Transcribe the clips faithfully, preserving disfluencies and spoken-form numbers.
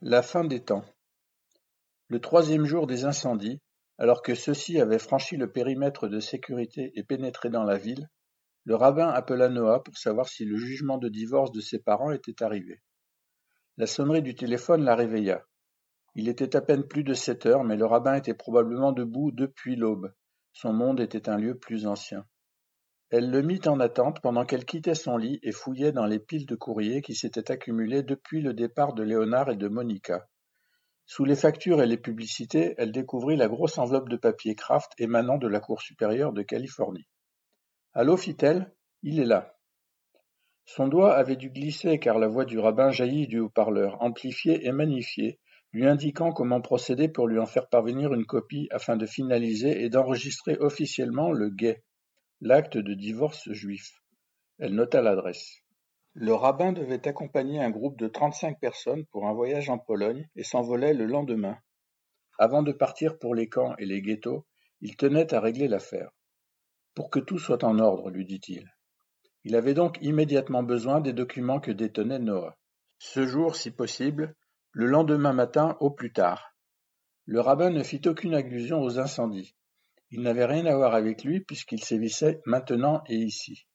La fin des temps. Le troisième jour des incendies, alors que ceux-ci avaient franchi le périmètre de sécurité et pénétré dans la ville, le rabbin appela Noah pour savoir si le jugement de divorce de ses parents était arrivé. La sonnerie du téléphone la réveilla. Il était à peine plus de sept heures, mais le rabbin était probablement debout depuis l'aube. Son monde était un lieu plus ancien. Elle le mit en attente pendant qu'elle quittait son lit et fouillait dans les piles de courriers qui s'étaient accumulées depuis le départ de Léonard et de Monica. Sous les factures et les publicités, elle découvrit la grosse enveloppe de papier Kraft émanant de la Cour supérieure de Californie. « Allô, fit-elle, il est là. » Son doigt avait dû glisser car la voix du rabbin jaillit du haut-parleur, amplifiée et magnifiée, lui indiquant comment procéder pour lui en faire parvenir une copie afin de finaliser et d'enregistrer officiellement le guet, l'acte de divorce juif. Elle nota l'adresse. Le rabbin devait accompagner un groupe de trente-cinq personnes pour un voyage en Pologne et s'envolait le lendemain. Avant de partir pour les camps et les ghettos, il tenait à régler l'affaire. « Pour que tout soit en ordre, lui dit-il. » Il avait donc immédiatement besoin des documents que détenait Noah. Ce jour, si possible, le lendemain matin au plus tard. Le rabbin ne fit aucune allusion aux incendies. Il n'avait rien à voir avec lui puisqu'il sévissait maintenant et ici.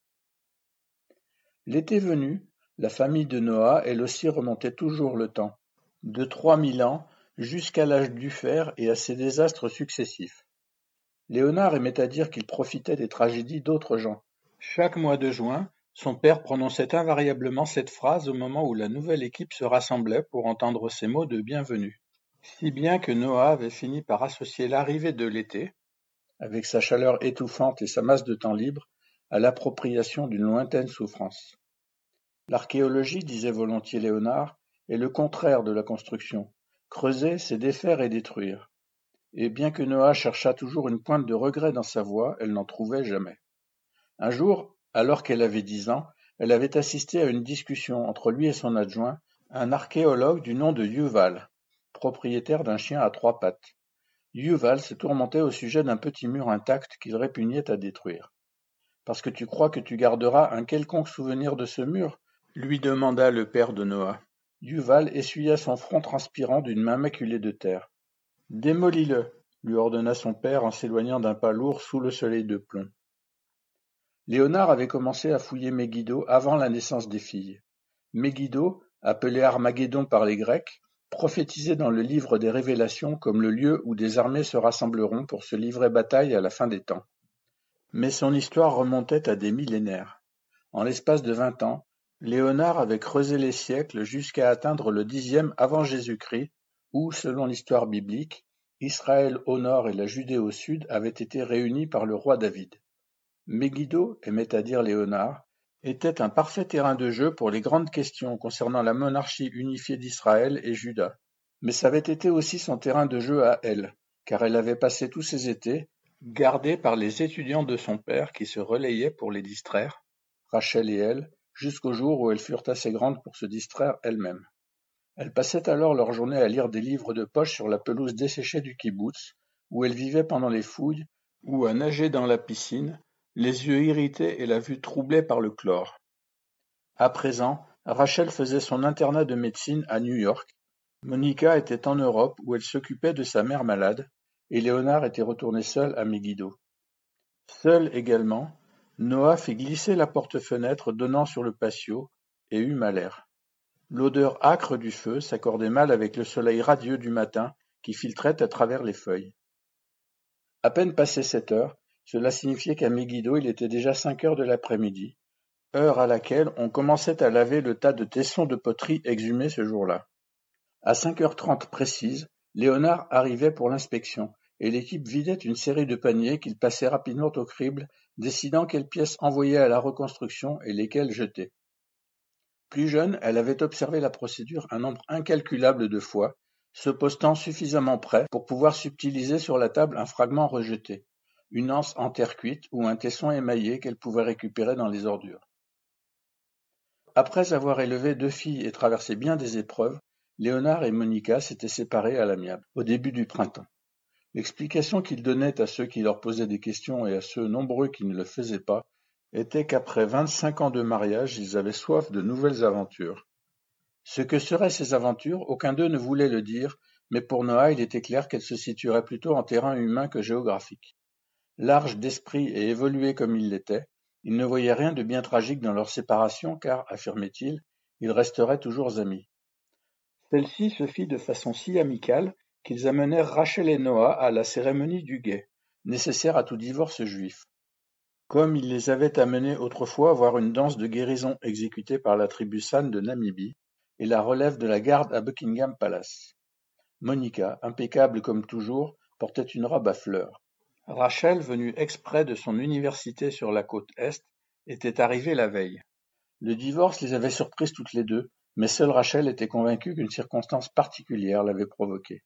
L'été venu, la famille de Noah, elle aussi, remontait toujours le temps, de trois mille ans jusqu'à l'âge du fer et à ses désastres successifs. Léonard aimait à dire qu'il profitait des tragédies d'autres gens. Chaque mois de juin, son père prononçait invariablement cette phrase au moment où la nouvelle équipe se rassemblait pour entendre ces mots de bienvenue. Si bien que Noah avait fini par associer l'arrivée de l'été, avec sa chaleur étouffante et sa masse de temps libre, à l'appropriation d'une lointaine souffrance. L'archéologie, disait volontiers Léonard, est le contraire de la construction. Creuser, c'est défaire et détruire. Et bien que Noah cherchât toujours une pointe de regret dans sa voix, elle n'en trouvait jamais. Un jour, alors qu'elle avait dix ans, elle avait assisté à une discussion entre lui et son adjoint, un archéologue du nom de Yuval, propriétaire d'un chien à trois pattes. Yuval se tourmentait au sujet d'un petit mur intact qu'il répugnait à détruire. « Parce que tu crois que tu garderas un quelconque souvenir de ce mur ?» lui demanda le père de Noah. Yuval essuya son front transpirant d'une main maculée de terre. « Démolis-le !» lui ordonna son père en s'éloignant d'un pas lourd sous le soleil de plomb. Léonard avait commencé à fouiller Megiddo avant la naissance des filles. Megiddo, appelé Armageddon par les Grecs, prophétisait dans le livre des Révélations comme le lieu où des armées se rassembleront pour se livrer bataille à la fin des temps. Mais son histoire remontait à des millénaires. En l'espace de vingt ans, Léonard avait creusé les siècles jusqu'à atteindre le dixième avant Jésus-Christ, où, selon l'histoire biblique, Israël au nord et la Judée au sud avaient été réunis par le roi David. Megiddo, aimait à dire Léonard, était un parfait terrain de jeu pour les grandes questions concernant la monarchie unifiée d'Israël et Juda. Mais ça avait été aussi son terrain de jeu à elle, car elle avait passé tous ses étés, gardée par les étudiants de son père qui se relayaient pour les distraire, Rachel et elle, jusqu'au jour où elles furent assez grandes pour se distraire elles-mêmes. Elles passaient alors leur journée à lire des livres de poche sur la pelouse desséchée du kibboutz, où elles vivaient pendant les fouilles, ou à nager dans la piscine, les yeux irrités et la vue troublée par le chlore. À présent, Rachel faisait son internat de médecine à New York, Monica était en Europe où elle s'occupait de sa mère malade, et Léonard était retourné seul à Megiddo. Seul également, Noah fit glisser la porte-fenêtre donnant sur le patio et eut mal air. L'odeur âcre du feu s'accordait mal avec le soleil radieux du matin qui filtrait à travers les feuilles. À peine passé sept heures, cela signifiait qu'à Megiddo il était déjà cinq heures de l'après-midi, heure à laquelle on commençait à laver le tas de tessons de poterie exhumés ce jour-là. À cinq heures trente précises, Léonard arrivait pour l'inspection, et l'équipe vidait une série de paniers qu'il passait rapidement au crible, décidant quelles pièces envoyer à la reconstruction et lesquelles jeter. Plus jeune, elle avait observé la procédure un nombre incalculable de fois, se postant suffisamment près pour pouvoir subtiliser sur la table un fragment rejeté, une anse en terre cuite ou un tesson émaillé qu'elle pouvait récupérer dans les ordures. Après avoir élevé deux filles et traversé bien des épreuves, Léonard et Monica s'étaient séparés à l'amiable, au début du printemps. L'explication qu'ils donnaient à ceux qui leur posaient des questions et à ceux nombreux qui ne le faisaient pas était qu'après vingt-cinq ans de mariage, ils avaient soif de nouvelles aventures. Ce que seraient ces aventures, aucun d'eux ne voulait le dire, mais pour Noah il était clair qu'elles se situeraient plutôt en terrain humain que géographique. Large d'esprit et évolué comme il l'était, il ne voyait rien de bien tragique dans leur séparation car, affirmait-il, ils resteraient toujours amis. Celle-ci se fit de façon si amicale qu'ils amenèrent Rachel et Noah à la cérémonie du guet, nécessaire à tout divorce juif. Comme ils les avaient amenés autrefois voir une danse de guérison exécutée par la tribu San de Namibie et la relève de la garde à Buckingham Palace. Monica, impeccable comme toujours, portait une robe à fleurs. Rachel, venue exprès de son université sur la côte Est, était arrivée la veille. Le divorce les avait surprises toutes les deux, mais seule Rachel était convaincue qu'une circonstance particulière l'avait provoqué.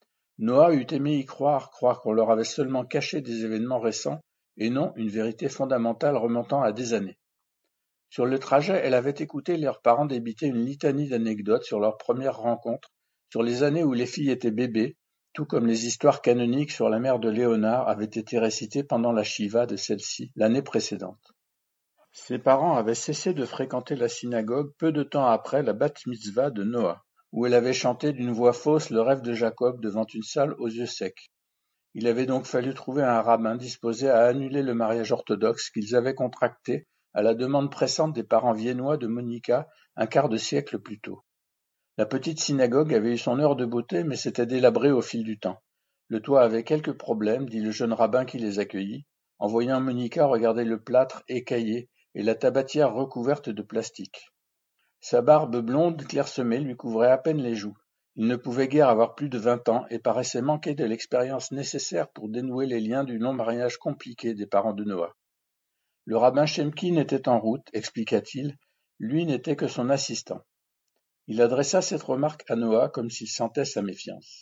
Noah eût aimé y croire, croire qu'on leur avait seulement caché des événements récents, et non une vérité fondamentale remontant à des années. Sur le trajet, elle avait écouté leurs parents débiter une litanie d'anecdotes sur leur première rencontre, sur les années où les filles étaient bébés, tout comme les histoires canoniques sur la mère de Léonard avaient été récitées pendant la Shiva de celle-ci l'année précédente. Ses parents avaient cessé de fréquenter la synagogue peu de temps après la bat mitzvah de Noah, où elle avait chanté d'une voix fausse le rêve de Jacob devant une salle aux yeux secs. Il avait donc fallu trouver un rabbin disposé à annuler le mariage orthodoxe qu'ils avaient contracté à la demande pressante des parents viennois de Monica un quart de siècle plus tôt. La petite synagogue avait eu son heure de beauté, mais s'était délabrée au fil du temps. Le toit avait quelques problèmes, dit le jeune rabbin qui les accueillit, en voyant Monica regarder le plâtre écaillé et la tabatière recouverte de plastique. Sa barbe blonde clairsemée lui couvrait à peine les joues. Il ne pouvait guère avoir plus de vingt ans et paraissait manquer de l'expérience nécessaire pour dénouer les liens du non-mariage compliqué des parents de Noah. Le rabbin Shemkin était en route, expliqua-t-il, lui n'était que son assistant. Il adressa cette remarque à Noah comme s'il sentait sa méfiance.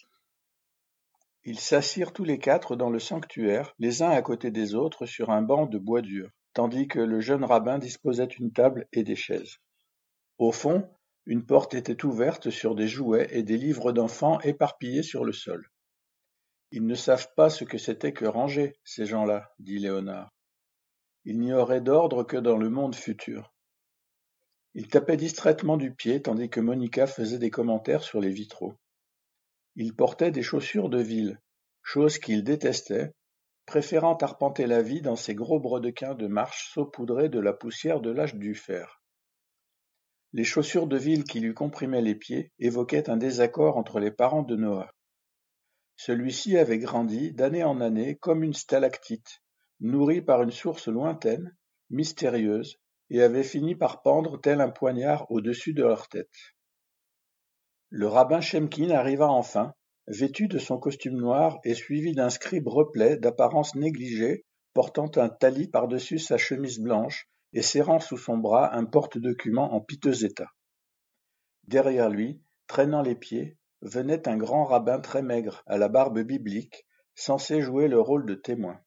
Ils s'assirent tous les quatre dans le sanctuaire, les uns à côté des autres sur un banc de bois dur, tandis que le jeune rabbin disposait une table et des chaises. Au fond, une porte était ouverte sur des jouets et des livres d'enfants éparpillés sur le sol. « Ils ne savent pas ce que c'était que ranger, ces gens-là, » dit Léonard. « Il n'y aurait d'ordre que dans le monde futur. » Il tapait distraitement du pied tandis que Monica faisait des commentaires sur les vitraux. Il portait des chaussures de ville, chose qu'il détestait, préférant arpenter la vie dans ses gros brodequins de marche saupoudrés de la poussière de l'âge du fer. Les chaussures de ville qui lui comprimaient les pieds évoquaient un désaccord entre les parents de Noah. Celui-ci avait grandi d'année en année comme une stalactite, nourrie par une source lointaine, mystérieuse, et avait fini par pendre tel un poignard au-dessus de leur tête. Le rabbin Shemkin arriva enfin, vêtu de son costume noir et suivi d'un scribe replet d'apparence négligée, portant un tali par-dessus sa chemise blanche et serrant sous son bras un porte-document en piteux état. Derrière lui, traînant les pieds, venait un grand rabbin très maigre, à la barbe biblique, censé jouer le rôle de témoin.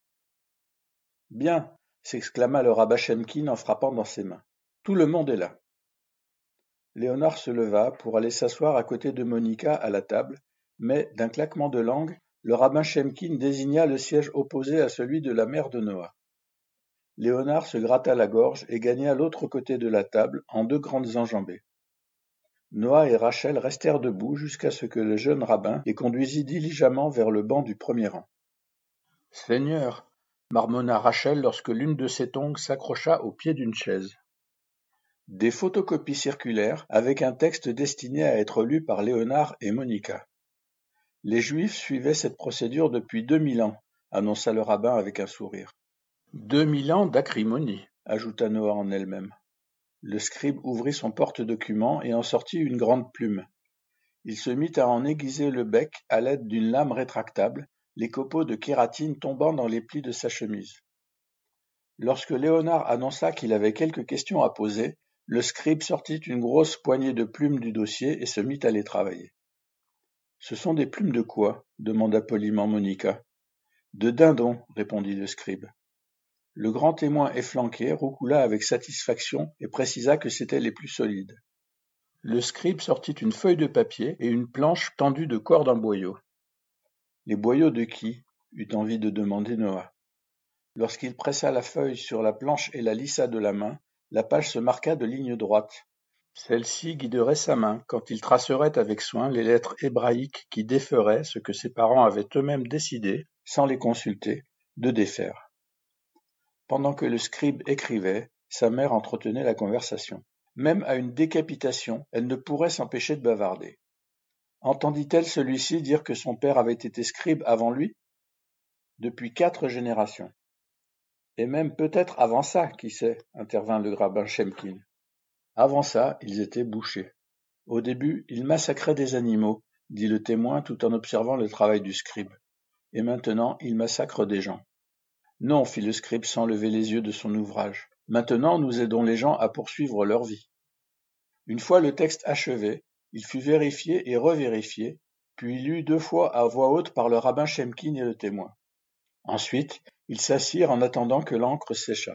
« Bien !» s'exclama le rabbin Shemkin en frappant dans ses mains. « Tout le monde est là. » Léonard se leva pour aller s'asseoir à côté de Monica à la table, mais, d'un claquement de langue, le rabbin Shemkin désigna le siège opposé à celui de la mère de Noah. Léonard se gratta la gorge et gagna l'autre côté de la table en deux grandes enjambées. Noah et Rachel restèrent debout jusqu'à ce que le jeune rabbin les conduisit diligemment vers le banc du premier rang. « Seigneur !» marmonna Rachel lorsque l'une de ses tongs s'accrocha au pied d'une chaise. Des photocopies circulèrent avec un texte destiné à être lu par Léonard et Monica. Les Juifs suivaient cette procédure depuis deux mille ans, annonça le rabbin avec un sourire. Deux mille ans d'acrimonie, ajouta Noah en elle-même. Le scribe ouvrit son porte-document et en sortit une grande plume. Il se mit à en aiguiser le bec à l'aide d'une lame rétractable, les copeaux de kératine tombant dans les plis de sa chemise. Lorsque Léonard annonça qu'il avait quelques questions à poser, le scribe sortit une grosse poignée de plumes du dossier et se mit à les travailler. « Ce sont des plumes de quoi ?» demanda poliment Monica. « De dindon, » répondit le scribe. Le grand témoin efflanqué roucoula avec satisfaction et précisa que c'étaient les plus solides. Le scribe sortit une feuille de papier et une planche tendue de cordes en boyaux. « Les boyaux de qui ?» eut envie de demander Noah. Lorsqu'il pressa la feuille sur la planche et la lissa de la main, la page se marqua de lignes droites. Celle-ci guiderait sa main quand il tracerait avec soin les lettres hébraïques qui déferaient ce que ses parents avaient eux-mêmes décidé, sans les consulter, de défaire. Pendant que le scribe écrivait, sa mère entretenait la conversation. Même à une décapitation, elle ne pourrait s'empêcher de bavarder. Entendit-elle celui-ci dire que son père avait été scribe avant lui? Depuis quatre générations. Et même peut-être avant ça, qui sait, intervint le rabbin Shemkin. Avant ça, ils étaient bouchers. Au début, ils massacraient des animaux, dit le témoin tout en observant le travail du scribe. Et maintenant, ils massacrent des gens. Non, fit le scribe sans lever les yeux de son ouvrage. Maintenant, nous aidons les gens à poursuivre leur vie. Une fois le texte achevé, il fut vérifié et revérifié, puis lu deux fois à voix haute par le rabbin Shemkin et le témoin. Ensuite, ils s'assirent en attendant que l'encre séchât.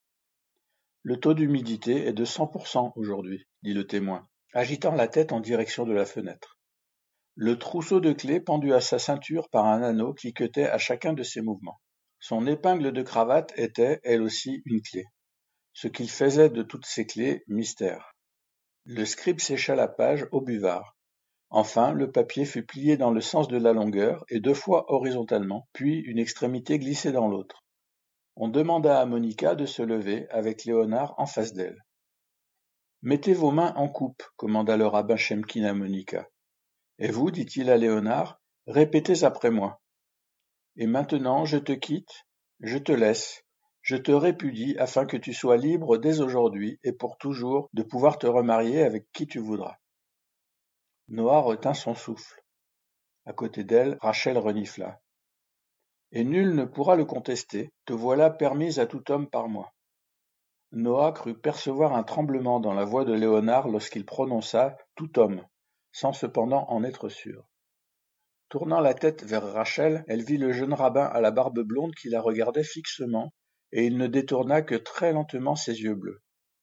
Le taux d'humidité est de cent pour cent aujourd'hui, dit le témoin, agitant la tête en direction de la fenêtre. Le trousseau de clés pendu à sa ceinture par un anneau cliquetait à chacun de ses mouvements. Son épingle de cravate était, elle aussi, une clé. Ce qu'il faisait de toutes ces clés, mystère. Le scribe sécha la page au buvard. Enfin, le papier fut plié dans le sens de la longueur et deux fois horizontalement, puis une extrémité glissée dans l'autre. On demanda à Monica de se lever avec Léonard en face d'elle. « Mettez vos mains en coupe, commanda le rabbin Shemkin à Monica. Et vous, dit-il à Léonard, répétez après moi. Et maintenant, je te quitte, je te laisse, je te répudie afin que tu sois libre dès aujourd'hui et pour toujours de pouvoir te remarier avec qui tu voudras. » Noah retint son souffle. À côté d'elle, Rachel renifla. « Et nul ne pourra le contester, te voilà permise à tout homme par moi. » Noah crut percevoir un tremblement dans la voix de Léonard lorsqu'il prononça « tout homme », sans cependant en être sûr. Tournant la tête vers Rachel, elle vit le jeune rabbin à la barbe blonde qui la regardait fixement, et il ne détourna que très lentement ses yeux bleus.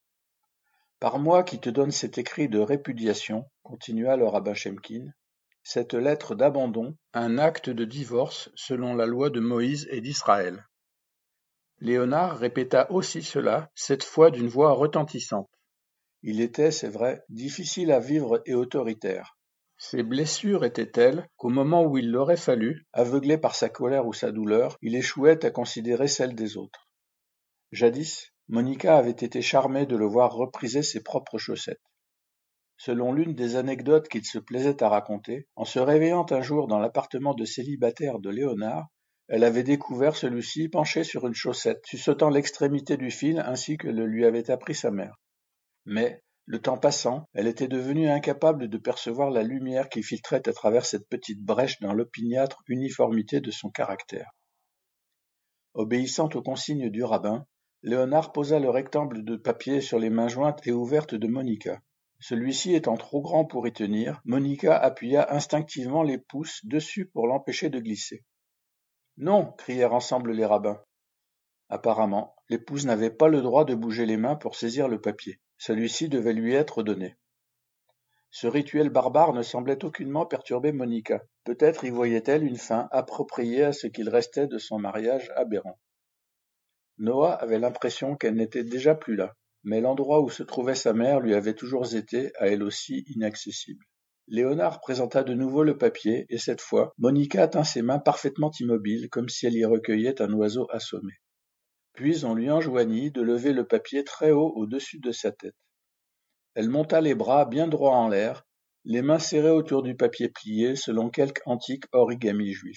« Par moi qui te donne cet écrit de répudiation, continua le rabbin Shemkin, cette lettre d'abandon, un acte de divorce selon la loi de Moïse et d'Israël. » Léonard répéta aussi cela, cette fois d'une voix retentissante. Il était, c'est vrai, difficile à vivre et autoritaire. Ses blessures étaient telles qu'au moment où il l'aurait fallu, aveuglé par sa colère ou sa douleur, il échouait à considérer celles des autres. Jadis, Monica avait été charmée de le voir repriser ses propres chaussettes. Selon l'une des anecdotes qu'il se plaisait à raconter, en se réveillant un jour dans l'appartement de célibataire de Léonard, elle avait découvert celui-ci penché sur une chaussette, suçotant l'extrémité du fil ainsi que le lui avait appris sa mère. Mais, le temps passant, elle était devenue incapable de percevoir la lumière qui filtrait à travers cette petite brèche dans l'opiniâtre uniformité de son caractère. Obéissant aux consignes du rabbin, Léonard posa le rectangle de papier sur les mains jointes et ouvertes de Monica. Celui-ci étant trop grand pour y tenir, Monica appuya instinctivement les pouces dessus pour l'empêcher de glisser. « Non !» crièrent ensemble les rabbins. Apparemment, l'épouse n'avait pas le droit de bouger les mains pour saisir le papier. Celui-ci devait lui être donné. Ce rituel barbare ne semblait aucunement perturber Monica. Peut-être y voyait-elle une fin appropriée à ce qu'il restait de son mariage aberrant. Noah avait l'impression qu'elle n'était déjà plus là, mais l'endroit où se trouvait sa mère lui avait toujours été, à elle aussi, inaccessible. Léonard présenta de nouveau le papier, et cette fois, Monica tint ses mains parfaitement immobiles, comme si elle y recueillait un oiseau assommé. Puis on lui enjoignit de lever le papier très haut au-dessus de sa tête. Elle monta les bras bien droits en l'air, les mains serrées autour du papier plié selon quelque antique origami juif.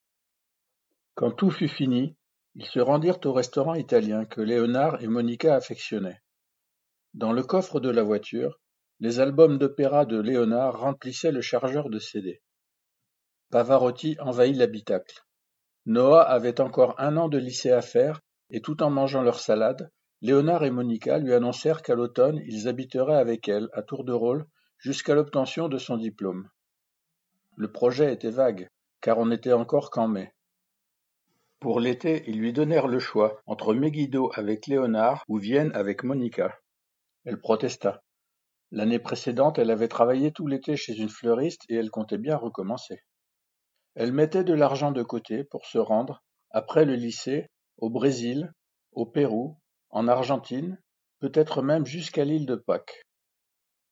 Quand tout fut fini, ils se rendirent au restaurant italien que Léonard et Monica affectionnaient. Dans le coffre de la voiture, les albums d'opéra de Léonard remplissaient le chargeur de C D. Pavarotti envahit l'habitacle. Noah avait encore un an de lycée à faire, et tout en mangeant leur salade, Léonard et Monica lui annoncèrent qu'à l'automne ils habiteraient avec elle, à tour de rôle, jusqu'à l'obtention de son diplôme. Le projet était vague, car on n'était encore qu'en mai. Pour l'été, ils lui donnèrent le choix entre Megiddo avec Léonard ou Vienne avec Monica. Elle protesta. L'année précédente, elle avait travaillé tout l'été chez une fleuriste et elle comptait bien recommencer. Elle mettait de l'argent de côté pour se rendre, après le lycée, au Brésil, au Pérou, en Argentine, peut-être même jusqu'à l'île de Pâques.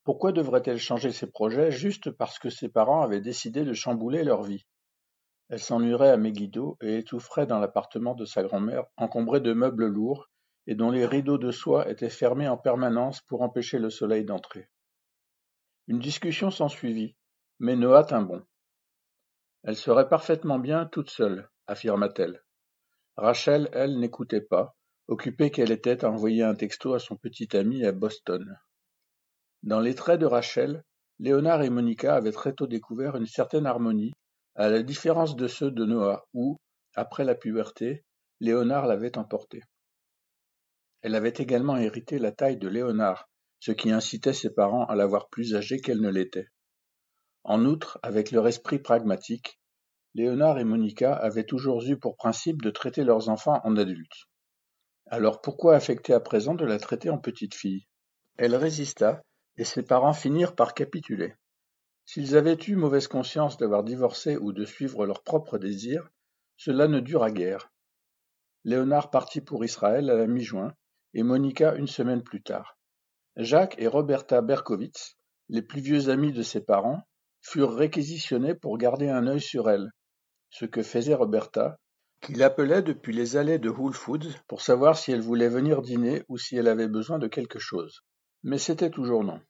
Pourquoi devrait-elle changer ses projets juste parce que ses parents avaient décidé de chambouler leur vie? Elle s'ennuierait à Megiddo et étoufferait dans l'appartement de sa grand-mère, encombré de meubles lourds et dont les rideaux de soie étaient fermés en permanence pour empêcher le soleil d'entrer. Une discussion s'ensuivit, mais Noah tint bon. Elle serait parfaitement bien toute seule, affirma-t-elle. Rachel, elle, n'écoutait pas, occupée qu'elle était à envoyer un texto à son petit ami à Boston. Dans les traits de Rachel, Léonard et Monica avaient très tôt découvert une certaine harmonie, à la différence de ceux de Noah, où, après la puberté, Léonard l'avait emportée. Elle avait également hérité la taille de Léonard, ce qui incitait ses parents à la voir plus âgée qu'elle ne l'était. En outre, avec leur esprit pragmatique, Léonard et Monica avaient toujours eu pour principe de traiter leurs enfants en adultes. Alors pourquoi affecter à présent de la traiter en petite fille? Elle résista, et ses parents finirent par capituler. S'ils avaient eu mauvaise conscience d'avoir divorcé ou de suivre leurs propres désirs, cela ne dura guère. Léonard partit pour Israël à la mi-juin, et Monica une semaine plus tard. Jacques et Roberta Berkowitz, les plus vieux amis de ses parents, furent réquisitionnés pour garder un œil sur elle, ce que faisait Roberta, qui l'appelait depuis les allées de Whole Foods pour savoir si elle voulait venir dîner ou si elle avait besoin de quelque chose. Mais c'était toujours non.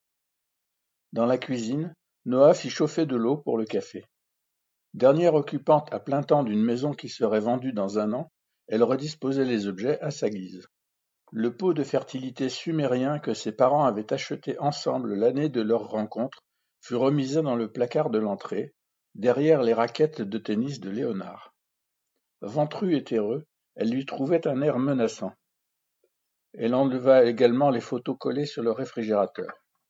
Dans la cuisine, Noah fit chauffer de l'eau pour le café. Dernière occupante à plein temps d'une maison qui serait vendue dans un an, elle redisposait les objets à sa guise. Le pot de fertilité sumérien que ses parents avaient acheté ensemble l'année de leur rencontre fut remisé dans le placard de l'entrée, derrière les raquettes de tennis de Léonard. Ventrue et terreux, elle lui trouvait un air menaçant. Elle enleva également les photos collées sur le réfrigérateur.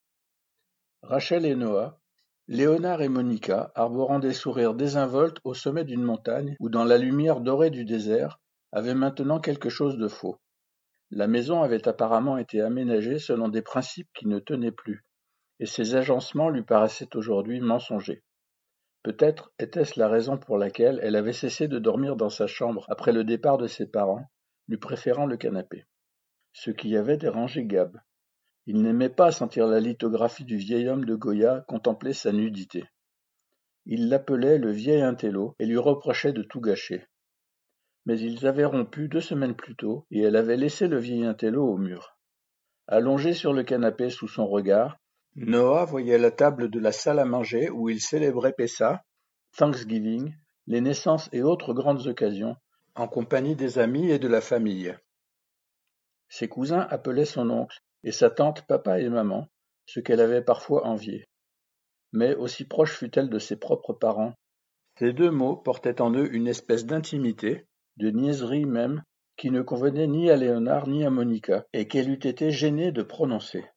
Rachel et Noah, Léonard et Monica, arborant des sourires désinvoltes au sommet d'une montagne où dans la lumière dorée du désert, avaient maintenant quelque chose de faux. La maison avait apparemment été aménagée selon des principes qui ne tenaient plus, et ses agencements lui paraissaient aujourd'hui mensongers. Peut-être était-ce la raison pour laquelle elle avait cessé de dormir dans sa chambre après le départ de ses parents, lui préférant le canapé. Ce qui avait dérangé Gab. Il n'aimait pas sentir la lithographie du vieil homme de Goya contempler sa nudité. Il l'appelait le vieil intello et lui reprochait de tout gâcher. Mais ils avaient rompu deux semaines plus tôt et elle avait laissé le vieil intello au mur. Allongé sur le canapé sous son regard, Noah voyait la table de la salle à manger où il célébrait Pessah, Thanksgiving, les naissances et autres grandes occasions, en compagnie des amis et de la famille. Ses cousins appelaient son oncle et sa tante papa et maman, ce qu'elle avait parfois envié. Mais aussi proche fut-elle de ses propres parents, ces deux mots portaient en eux une espèce d'intimité, de niaiserie même, qui ne convenait ni à Léonard ni à Monica, et qu'elle eût été gênée de prononcer.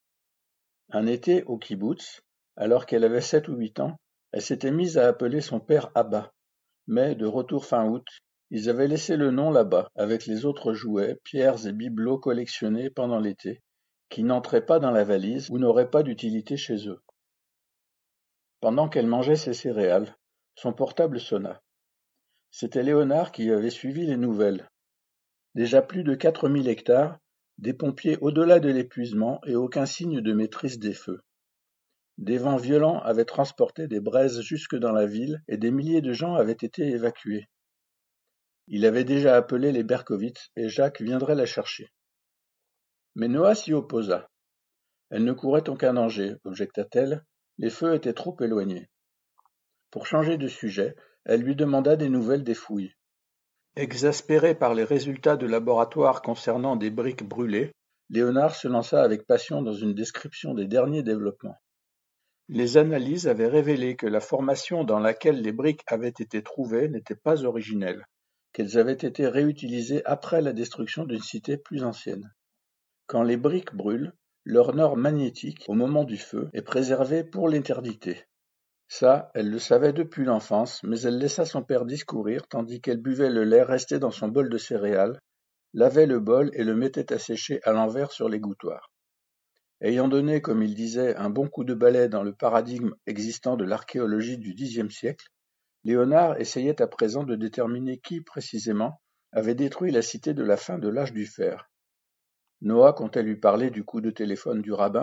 Un été, au kibboutz, alors qu'elle avait sept ou huit ans, elle s'était mise à appeler son père Abba, mais, de retour fin août, ils avaient laissé le nom là-bas, avec les autres jouets, pierres et bibelots collectionnés pendant l'été, qui n'entraient pas dans la valise ou n'auraient pas d'utilité chez eux. Pendant qu'elle mangeait ses céréales, son portable sonna. C'était Léonard qui avait suivi les nouvelles. Déjà plus de quatre mille hectares, des pompiers au-delà de l'épuisement et aucun signe de maîtrise des feux. Des vents violents avaient transporté des braises jusque dans la ville et des milliers de gens avaient été évacués. Il avait déjà appelé les Berkowitz et Jacques viendrait la chercher. Mais Noah s'y opposa. Elle ne courait aucun danger, objecta-t-elle, les feux étaient trop éloignés. Pour changer de sujet, elle lui demanda des nouvelles des fouilles. Exaspéré par les résultats de laboratoire concernant des briques brûlées, Léonard se lança avec passion dans une description des derniers développements. Les analyses avaient révélé que la formation dans laquelle les briques avaient été trouvées n'était pas originelle, qu'elles avaient été réutilisées après la destruction d'une cité plus ancienne. Quand les briques brûlent, leur nord magnétique, au moment du feu, est préservé pour l'éternité. Ça, elle le savait depuis l'enfance, mais elle laissa son père discourir tandis qu'elle buvait le lait resté dans son bol de céréales, lavait le bol et le mettait à sécher à l'envers sur l'égouttoir. Ayant donné, comme il disait, un bon coup de balai dans le paradigme existant de l'archéologie du dixième siècle, Léonard essayait à présent de déterminer qui, précisément, avait détruit la cité de la fin de l'âge du fer. Noah comptait lui parler du coup de téléphone du rabbin,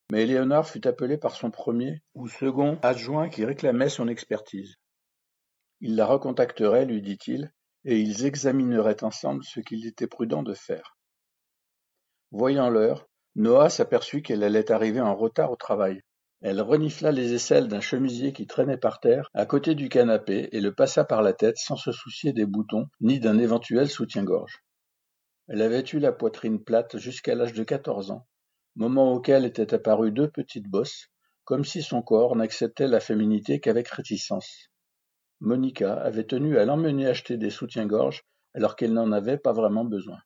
Mais Léonard fut appelé par son premier ou second adjoint qui réclamait son expertise. Il la recontacterait, lui dit-il, et ils examineraient ensemble ce qu'il était prudent de faire. Voyant l'heure, Noah s'aperçut qu'elle allait arriver en retard au travail. Elle renifla les aisselles d'un chemisier qui traînait par terre à côté du canapé et le passa par la tête sans se soucier des boutons ni d'un éventuel soutien-gorge. Elle avait eu la poitrine plate jusqu'à l'âge de quatorze ans, moment auquel étaient apparues deux petites bosses, comme si son corps n'acceptait la féminité qu'avec réticence. Monica avait tenu à l'emmener acheter des soutiens-gorge alors qu'elle n'en avait pas vraiment besoin.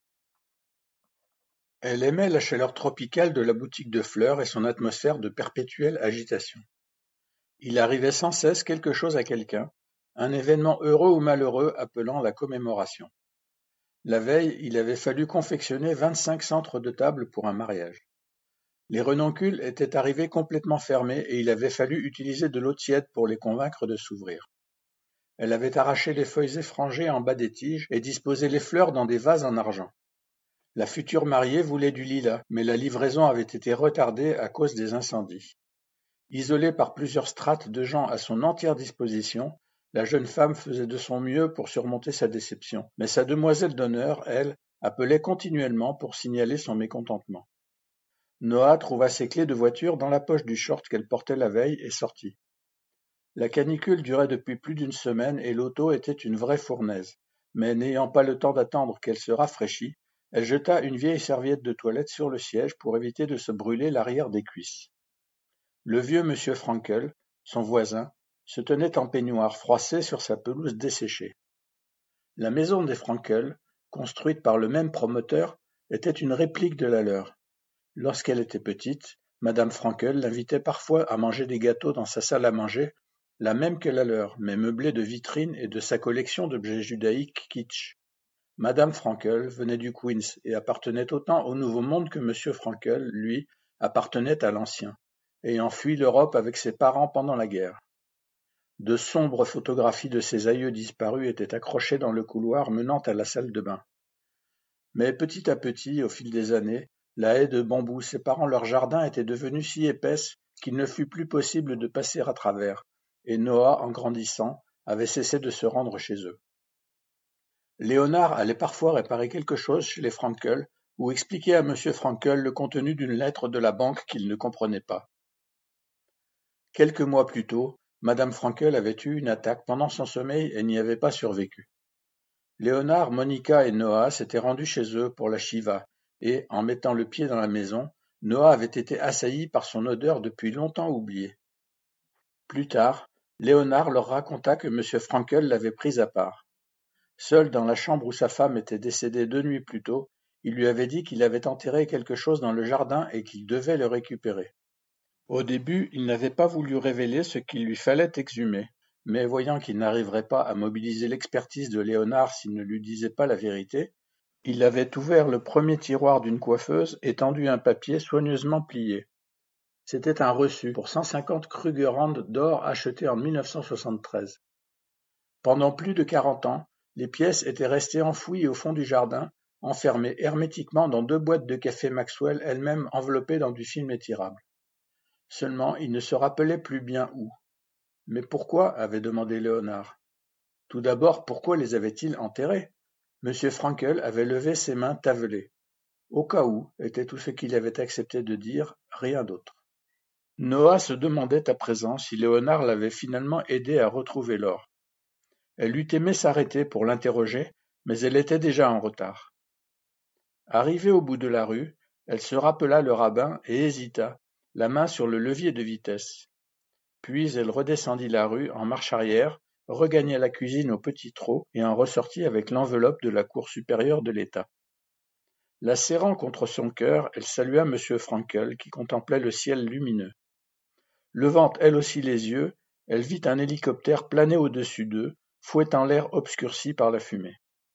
Elle aimait la chaleur tropicale de la boutique de fleurs et son atmosphère de perpétuelle agitation. Il arrivait sans cesse quelque chose à quelqu'un, un événement heureux ou malheureux appelant la commémoration. La veille, il avait fallu confectionner vingt-cinq centres de table pour un mariage. Les renoncules étaient arrivés complètement fermés et il avait fallu utiliser de l'eau tiède pour les convaincre de s'ouvrir. Elle avait arraché les feuilles effrangées en bas des tiges et disposé les fleurs dans des vases en argent. La future mariée voulait du lilas, mais la livraison avait été retardée à cause des incendies. Isolée par plusieurs strates de gens à son entière disposition, la jeune femme faisait de son mieux pour surmonter sa déception, mais sa demoiselle d'honneur, elle, appelait continuellement pour signaler son mécontentement. Noah trouva ses clés de voiture dans la poche du short qu'elle portait la veille et sortit. La canicule durait depuis plus d'une semaine et l'auto était une vraie fournaise, mais n'ayant pas le temps d'attendre qu'elle se rafraîchît, elle jeta une vieille serviette de toilette sur le siège pour éviter de se brûler l'arrière des cuisses. Le vieux monsieur Frankel, son voisin, se tenait en peignoir froissé sur sa pelouse desséchée. La maison des Frankel, construite par le même promoteur, était une réplique de la leur. Lorsqu'elle était petite, madame Frankel l'invitait parfois à manger des gâteaux dans sa salle à manger, la même que la leur, mais meublée de vitrines et de sa collection d'objets judaïques kitsch. Madame Frankel venait du Queens et appartenait autant au Nouveau Monde que monsieur Frankel, lui, appartenait à l'Ancien, ayant fui l'Europe avec ses parents pendant la guerre. De sombres photographies de ses aïeux disparus étaient accrochées dans le couloir menant à la salle de bain. Mais petit à petit, au fil des années, la haie de bambou séparant leur jardin était devenue si épaisse qu'il ne fut plus possible de passer à travers, et Noah, en grandissant, avait cessé de se rendre chez eux. Léonard allait parfois réparer quelque chose chez les Frankel ou expliquer à monsieur Frankel le contenu d'une lettre de la banque qu'il ne comprenait pas. Quelques mois plus tôt, madame Frankel avait eu une attaque pendant son sommeil et n'y avait pas survécu. Léonard, Monica et Noah s'étaient rendus chez eux pour la Shiva et, en mettant le pied dans la maison, Noah avait été assailli par son odeur depuis longtemps oubliée. Plus tard, Léonard leur raconta que monsieur Frankel l'avait prise à part. Seul dans la chambre où sa femme était décédée deux nuits plus tôt, il lui avait dit qu'il avait enterré quelque chose dans le jardin et qu'il devait le récupérer. Au début, il n'avait pas voulu révéler ce qu'il lui fallait exhumer, mais voyant qu'il n'arriverait pas à mobiliser l'expertise de Léonard s'il ne lui disait pas la vérité, il avait ouvert le premier tiroir d'une coiffeuse et tendu un papier soigneusement plié. C'était un reçu pour cent cinquante Krugerrand d'or acheté en mille neuf cent soixante-treize. Pendant plus de quarante ans, les pièces étaient restées enfouies au fond du jardin, enfermées hermétiquement dans deux boîtes de café Maxwell elles-mêmes enveloppées dans du film étirable. Seulement, il ne se rappelait plus bien où. Mais pourquoi avait demandé Léonard. Tout d'abord, pourquoi les avait-il enterrés? Monsieur Frankel avait levé ses mains tavelées. Au cas où, était tout ce qu'il avait accepté de dire, rien d'autre. Noah se demandait à présent si Léonard l'avait finalement aidé à retrouver l'or. Elle eût aimé s'arrêter pour l'interroger, mais elle était déjà en retard. Arrivée au bout de la rue, elle se rappela le rabbin et hésita, la main sur le levier de vitesse. Puis elle redescendit la rue en marche arrière, regagna la cuisine au petit trot et en ressortit avec l'enveloppe de la Cour supérieure de l'État. La serrant contre son cœur, elle salua monsieur Frankel qui contemplait le ciel lumineux. Levant elle aussi les yeux, elle vit un hélicoptère planer au-dessus d'eux, fouettant l'air obscurci par la fumée.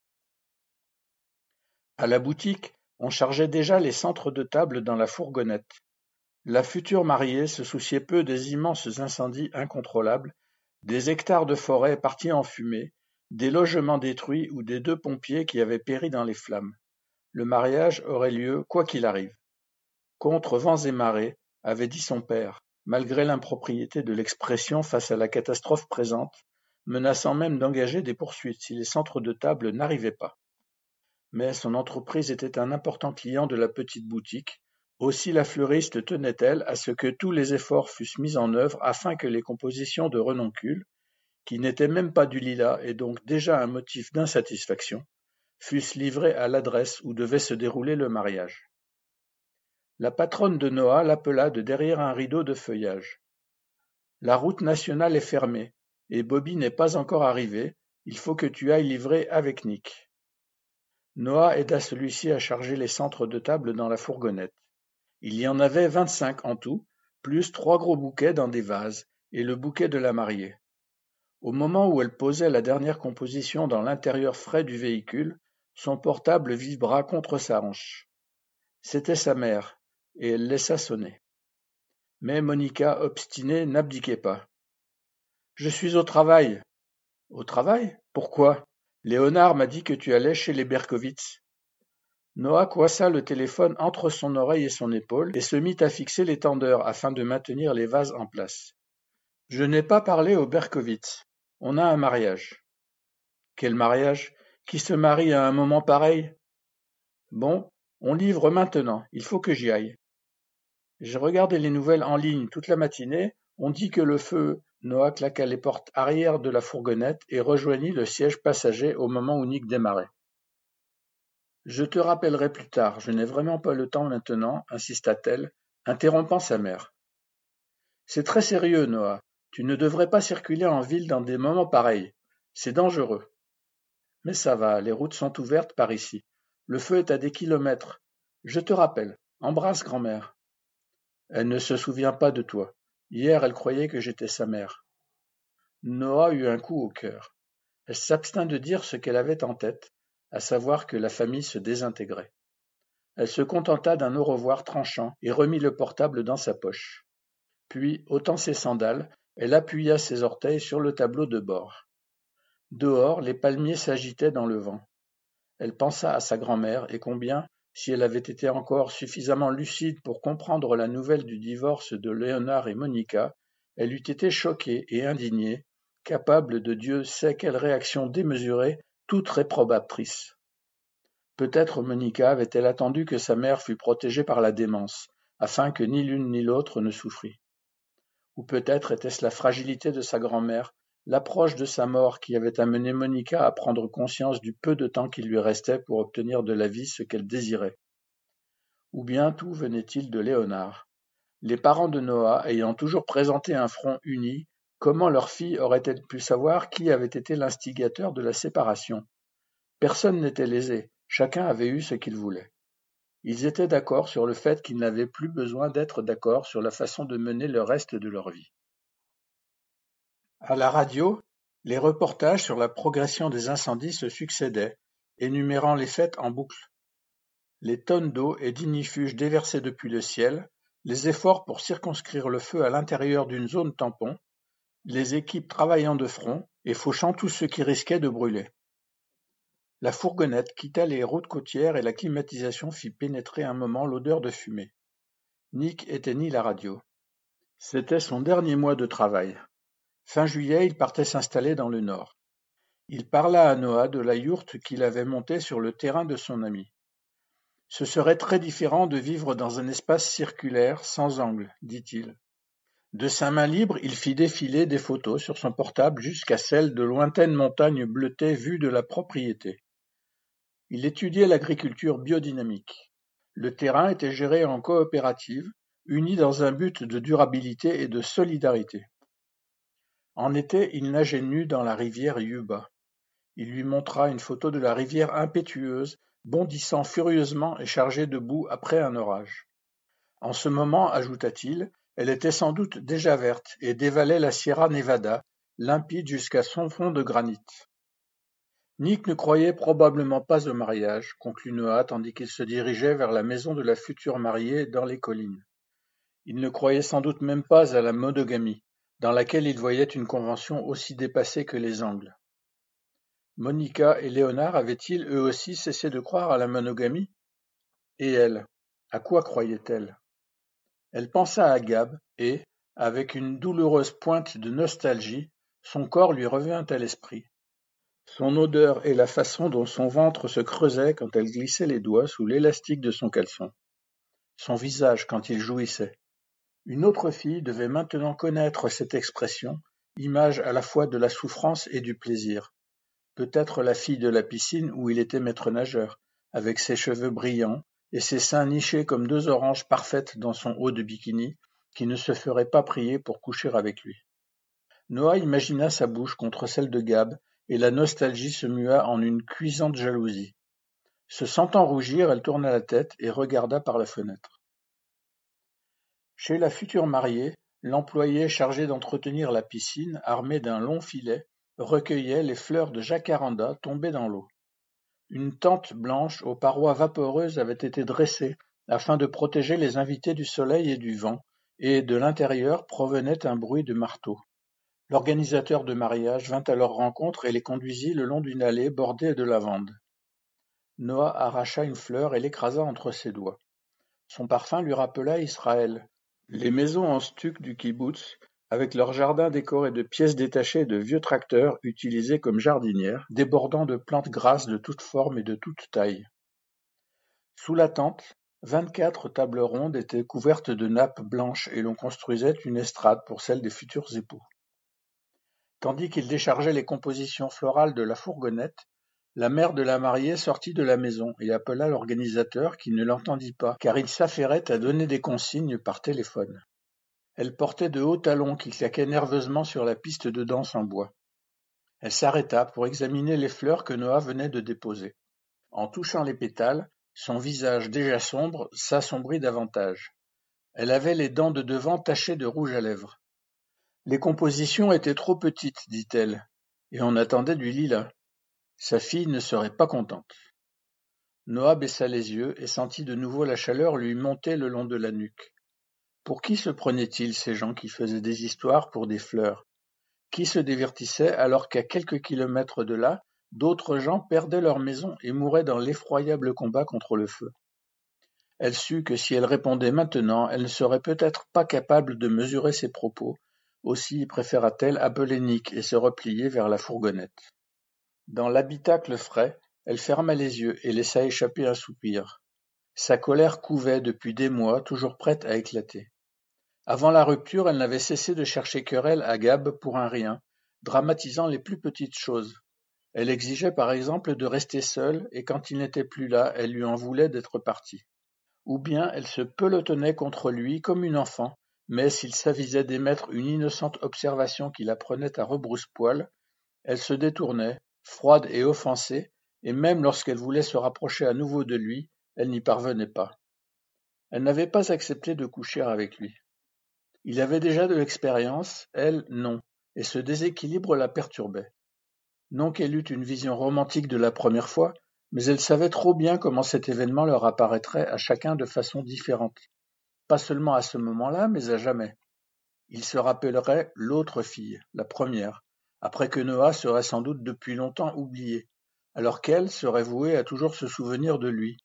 À la boutique, on chargeait déjà les centres de table dans la fourgonnette. La future mariée se souciait peu des immenses incendies incontrôlables, des hectares de forêt partis en fumée, des logements détruits ou des deux pompiers qui avaient péri dans les flammes. Le mariage aurait lieu quoi qu'il arrive. Contre vents et marées, avait dit son père, malgré l'impropriété de l'expression face à la catastrophe présente, menaçant même d'engager des poursuites si les centres de table n'arrivaient pas. Mais son entreprise était un important client de la petite boutique, aussi la fleuriste tenait-elle à ce que tous les efforts fussent mis en œuvre afin que les compositions de Renoncule, qui n'étaient même pas du lilas et donc déjà un motif d'insatisfaction, fussent livrées à l'adresse où devait se dérouler le mariage. La patronne de Noah l'appela de derrière un rideau de feuillage. « La route nationale est fermée, et Bobby n'est pas encore arrivé, il faut que tu ailles livrer avec Nick. » Noah aida celui-ci à charger les centres de table dans la fourgonnette. Il y en avait vingt-cinq en tout, plus trois gros bouquets dans des vases, et le bouquet de la mariée. Au moment où elle posait la dernière composition dans l'intérieur frais du véhicule, son portable vibra contre sa hanche. C'était sa mère, et elle laissa sonner. Mais Monica, obstinée, n'abdiquait pas. « Je suis au travail. »« Au travail ? Pourquoi ? Léonard m'a dit que tu allais chez les Berkowitz. » Noah coinça le téléphone entre son oreille et son épaule et se mit à fixer l'étendeur afin de maintenir les vases en place. « Je n'ai pas parlé aux Berkowitz. On a un mariage. »« Quel mariage ? Qui se marie à un moment pareil ? » ?»« Bon, on livre maintenant, il faut que j'y aille. » J'ai regardé les nouvelles en ligne toute la matinée, on dit que le feu... Noah claqua les portes arrière de la fourgonnette et rejoignit le siège passager au moment où Nick démarrait. « Je te rappellerai plus tard, je n'ai vraiment pas le temps maintenant, insista-t-elle, interrompant sa mère. « C'est très sérieux, Noah. Tu ne devrais pas circuler en ville dans des moments pareils. C'est dangereux. »« Mais ça va, les routes sont ouvertes par ici. Le feu est à des kilomètres. Je te rappelle. Embrasse grand-mère. » Elle ne se souvient pas de toi. Hier, elle croyait que j'étais sa mère. Noah eut un coup au cœur. Elle s'abstint de dire ce qu'elle avait en tête, à savoir que la famille se désintégrait. Elle se contenta d'un au revoir tranchant et remit le portable dans sa poche. Puis, ôtant ses sandales, elle appuya ses orteils sur le tableau de bord. Dehors, les palmiers s'agitaient dans le vent. Elle pensa à sa grand-mère et combien, si elle avait été encore suffisamment lucide pour comprendre la nouvelle du divorce de Léonard et Monica, elle eût été choquée et indignée, capable de Dieu sait quelle réaction démesurée, toute réprobatrice. Peut-être Monica avait-elle attendu que sa mère fût protégée par la démence, afin que ni l'une ni l'autre ne souffrît. Ou peut-être était-ce la fragilité de sa grand-mère, l'approche de sa mort qui avait amené Monica à prendre conscience du peu de temps qu'il lui restait pour obtenir de la vie ce qu'elle désirait. Ou bien tout venait-il de Léonard. Les parents de Noah ayant toujours présenté un front uni, comment leur fille aurait-elle pu savoir qui avait été l'instigateur de la séparation ? Personne n'était lésé, chacun avait eu ce qu'il voulait. Ils étaient d'accord sur le fait qu'ils n'avaient plus besoin d'être d'accord sur la façon de mener le reste de leur vie. À la radio, les reportages sur la progression des incendies se succédaient, énumérant les faits en boucle. Les tonnes d'eau et d'ignifuges déversées depuis le ciel, les efforts pour circonscrire le feu à l'intérieur d'une zone tampon, les équipes travaillant de front et fauchant tous ceux qui risquaient de brûler. La fourgonnette quitta les routes côtières et la climatisation fit pénétrer un moment l'odeur de fumée. Nick éteignit la radio. C'était son dernier mois de travail. Fin juillet, il partait s'installer dans le nord. Il parla à Noah de la yourte qu'il avait montée sur le terrain de son ami. Ce serait très différent de vivre dans un espace circulaire, sans angle, dit-il. De sa main libre, il fit défiler des photos sur son portable jusqu'à celles de lointaines montagnes bleutées vues de la propriété. Il étudiait l'agriculture biodynamique. Le terrain était géré en coopérative, unis dans un but de durabilité et de solidarité. En été, il nageait nu dans la rivière Yuba. Il lui montra une photo de la rivière impétueuse, bondissant furieusement et chargée de boue après un orage. En ce moment, ajouta-t-il, elle était sans doute déjà verte et dévalait la Sierra Nevada, limpide jusqu'à son fond de granit. Nick ne croyait probablement pas au mariage, conclut Noah tandis qu'il se dirigeait vers la maison de la future mariée dans les collines. Il ne croyait sans doute même pas à la monogamie, dans laquelle il voyait une convention aussi dépassée que les angles. Monica et Léonard avaient-ils eux aussi cessé de croire à la monogamie ? Et elle, à quoi croyait-elle ? Elle pensa à Gab et, avec une douloureuse pointe de nostalgie, son corps lui revint à l'esprit. Son odeur et la façon dont son ventre se creusait quand elle glissait les doigts sous l'élastique de son caleçon. Son visage quand il jouissait. Une autre fille devait maintenant connaître cette expression, image à la fois de la souffrance et du plaisir. Peut-être la fille de la piscine où il était maître nageur, avec ses cheveux brillants et ses seins nichés comme deux oranges parfaites dans son haut de bikini, qui ne se ferait pas prier pour coucher avec lui. Noah imagina sa bouche contre celle de Gab, et la nostalgie se mua en une cuisante jalousie. Se sentant rougir, elle tourna la tête et regarda par la fenêtre. Chez la future mariée, l'employé chargé d'entretenir la piscine, armé d'un long filet, recueillait les fleurs de jacaranda tombées dans l'eau. Une tente blanche aux parois vaporeuses avait été dressée afin de protéger les invités du soleil et du vent, et de l'intérieur provenait un bruit de marteau. L'organisateur de mariage vint à leur rencontre et les conduisit le long d'une allée bordée de lavandes. Noah arracha une fleur et l'écrasa entre ses doigts. Son parfum lui rappela Israël. Les maisons en stuc du kibboutz, avec leurs jardins décorés de pièces détachées de vieux tracteurs utilisés comme jardinières, débordant de plantes grasses de toutes formes et de toutes tailles. Sous la tente, vingt-quatre tables rondes étaient couvertes de nappes blanches et l'on construisait une estrade pour celle des futurs époux. Tandis qu'il déchargeait les compositions florales de la fourgonnette, la mère de la mariée sortit de la maison et appela l'organisateur qui ne l'entendit pas, car il s'affairait à donner des consignes par téléphone. Elle portait de hauts talons qui claquaient nerveusement sur la piste de danse en bois. Elle s'arrêta pour examiner les fleurs que Noah venait de déposer. En touchant les pétales, son visage déjà sombre s'assombrit davantage. Elle avait les dents de devant tachées de rouge à lèvres. Les compositions étaient trop petites, dit-elle, et on attendait du lilas. Sa fille ne serait pas contente. Noah baissa les yeux et sentit de nouveau la chaleur lui monter le long de la nuque. Pour qui se prenaient-ils ces gens qui faisaient des histoires pour des fleurs? Qui se divertissaient alors qu'à quelques kilomètres de là, d'autres gens perdaient leur maison et mouraient dans l'effroyable combat contre le feu? Elle sut que si elle répondait maintenant, elle ne serait peut-être pas capable de mesurer ses propos, aussi préféra-t-elle appeler Nick et se replier vers la fourgonnette. Dans l'habitacle frais, elle ferma les yeux et laissa échapper un soupir. Sa colère couvait depuis des mois, toujours prête à éclater. Avant la rupture, elle n'avait cessé de chercher querelle à Gab pour un rien, dramatisant les plus petites choses. Elle exigeait par exemple de rester seule, et quand il n'était plus là, elle lui en voulait d'être partie. Ou bien elle se pelotonnait contre lui comme une enfant, mais s'il s'avisait d'émettre une innocente observation qui la prenait à rebrousse-poil, elle se détournait, froide et offensée, et même lorsqu'elle voulait se rapprocher à nouveau de lui, elle n'y parvenait pas. Elle n'avait pas accepté de coucher avec lui. Il avait déjà de l'expérience, elle, non, et ce déséquilibre la perturbait. Non qu'elle eût une vision romantique de la première fois, mais elle savait trop bien comment cet événement leur apparaîtrait à chacun de façon différente. Pas seulement à ce moment-là, mais à jamais. Il se rappellerait l'autre fille, la première, après que Noah serait sans doute depuis longtemps oublié, alors qu'elle serait vouée à toujours se souvenir de lui.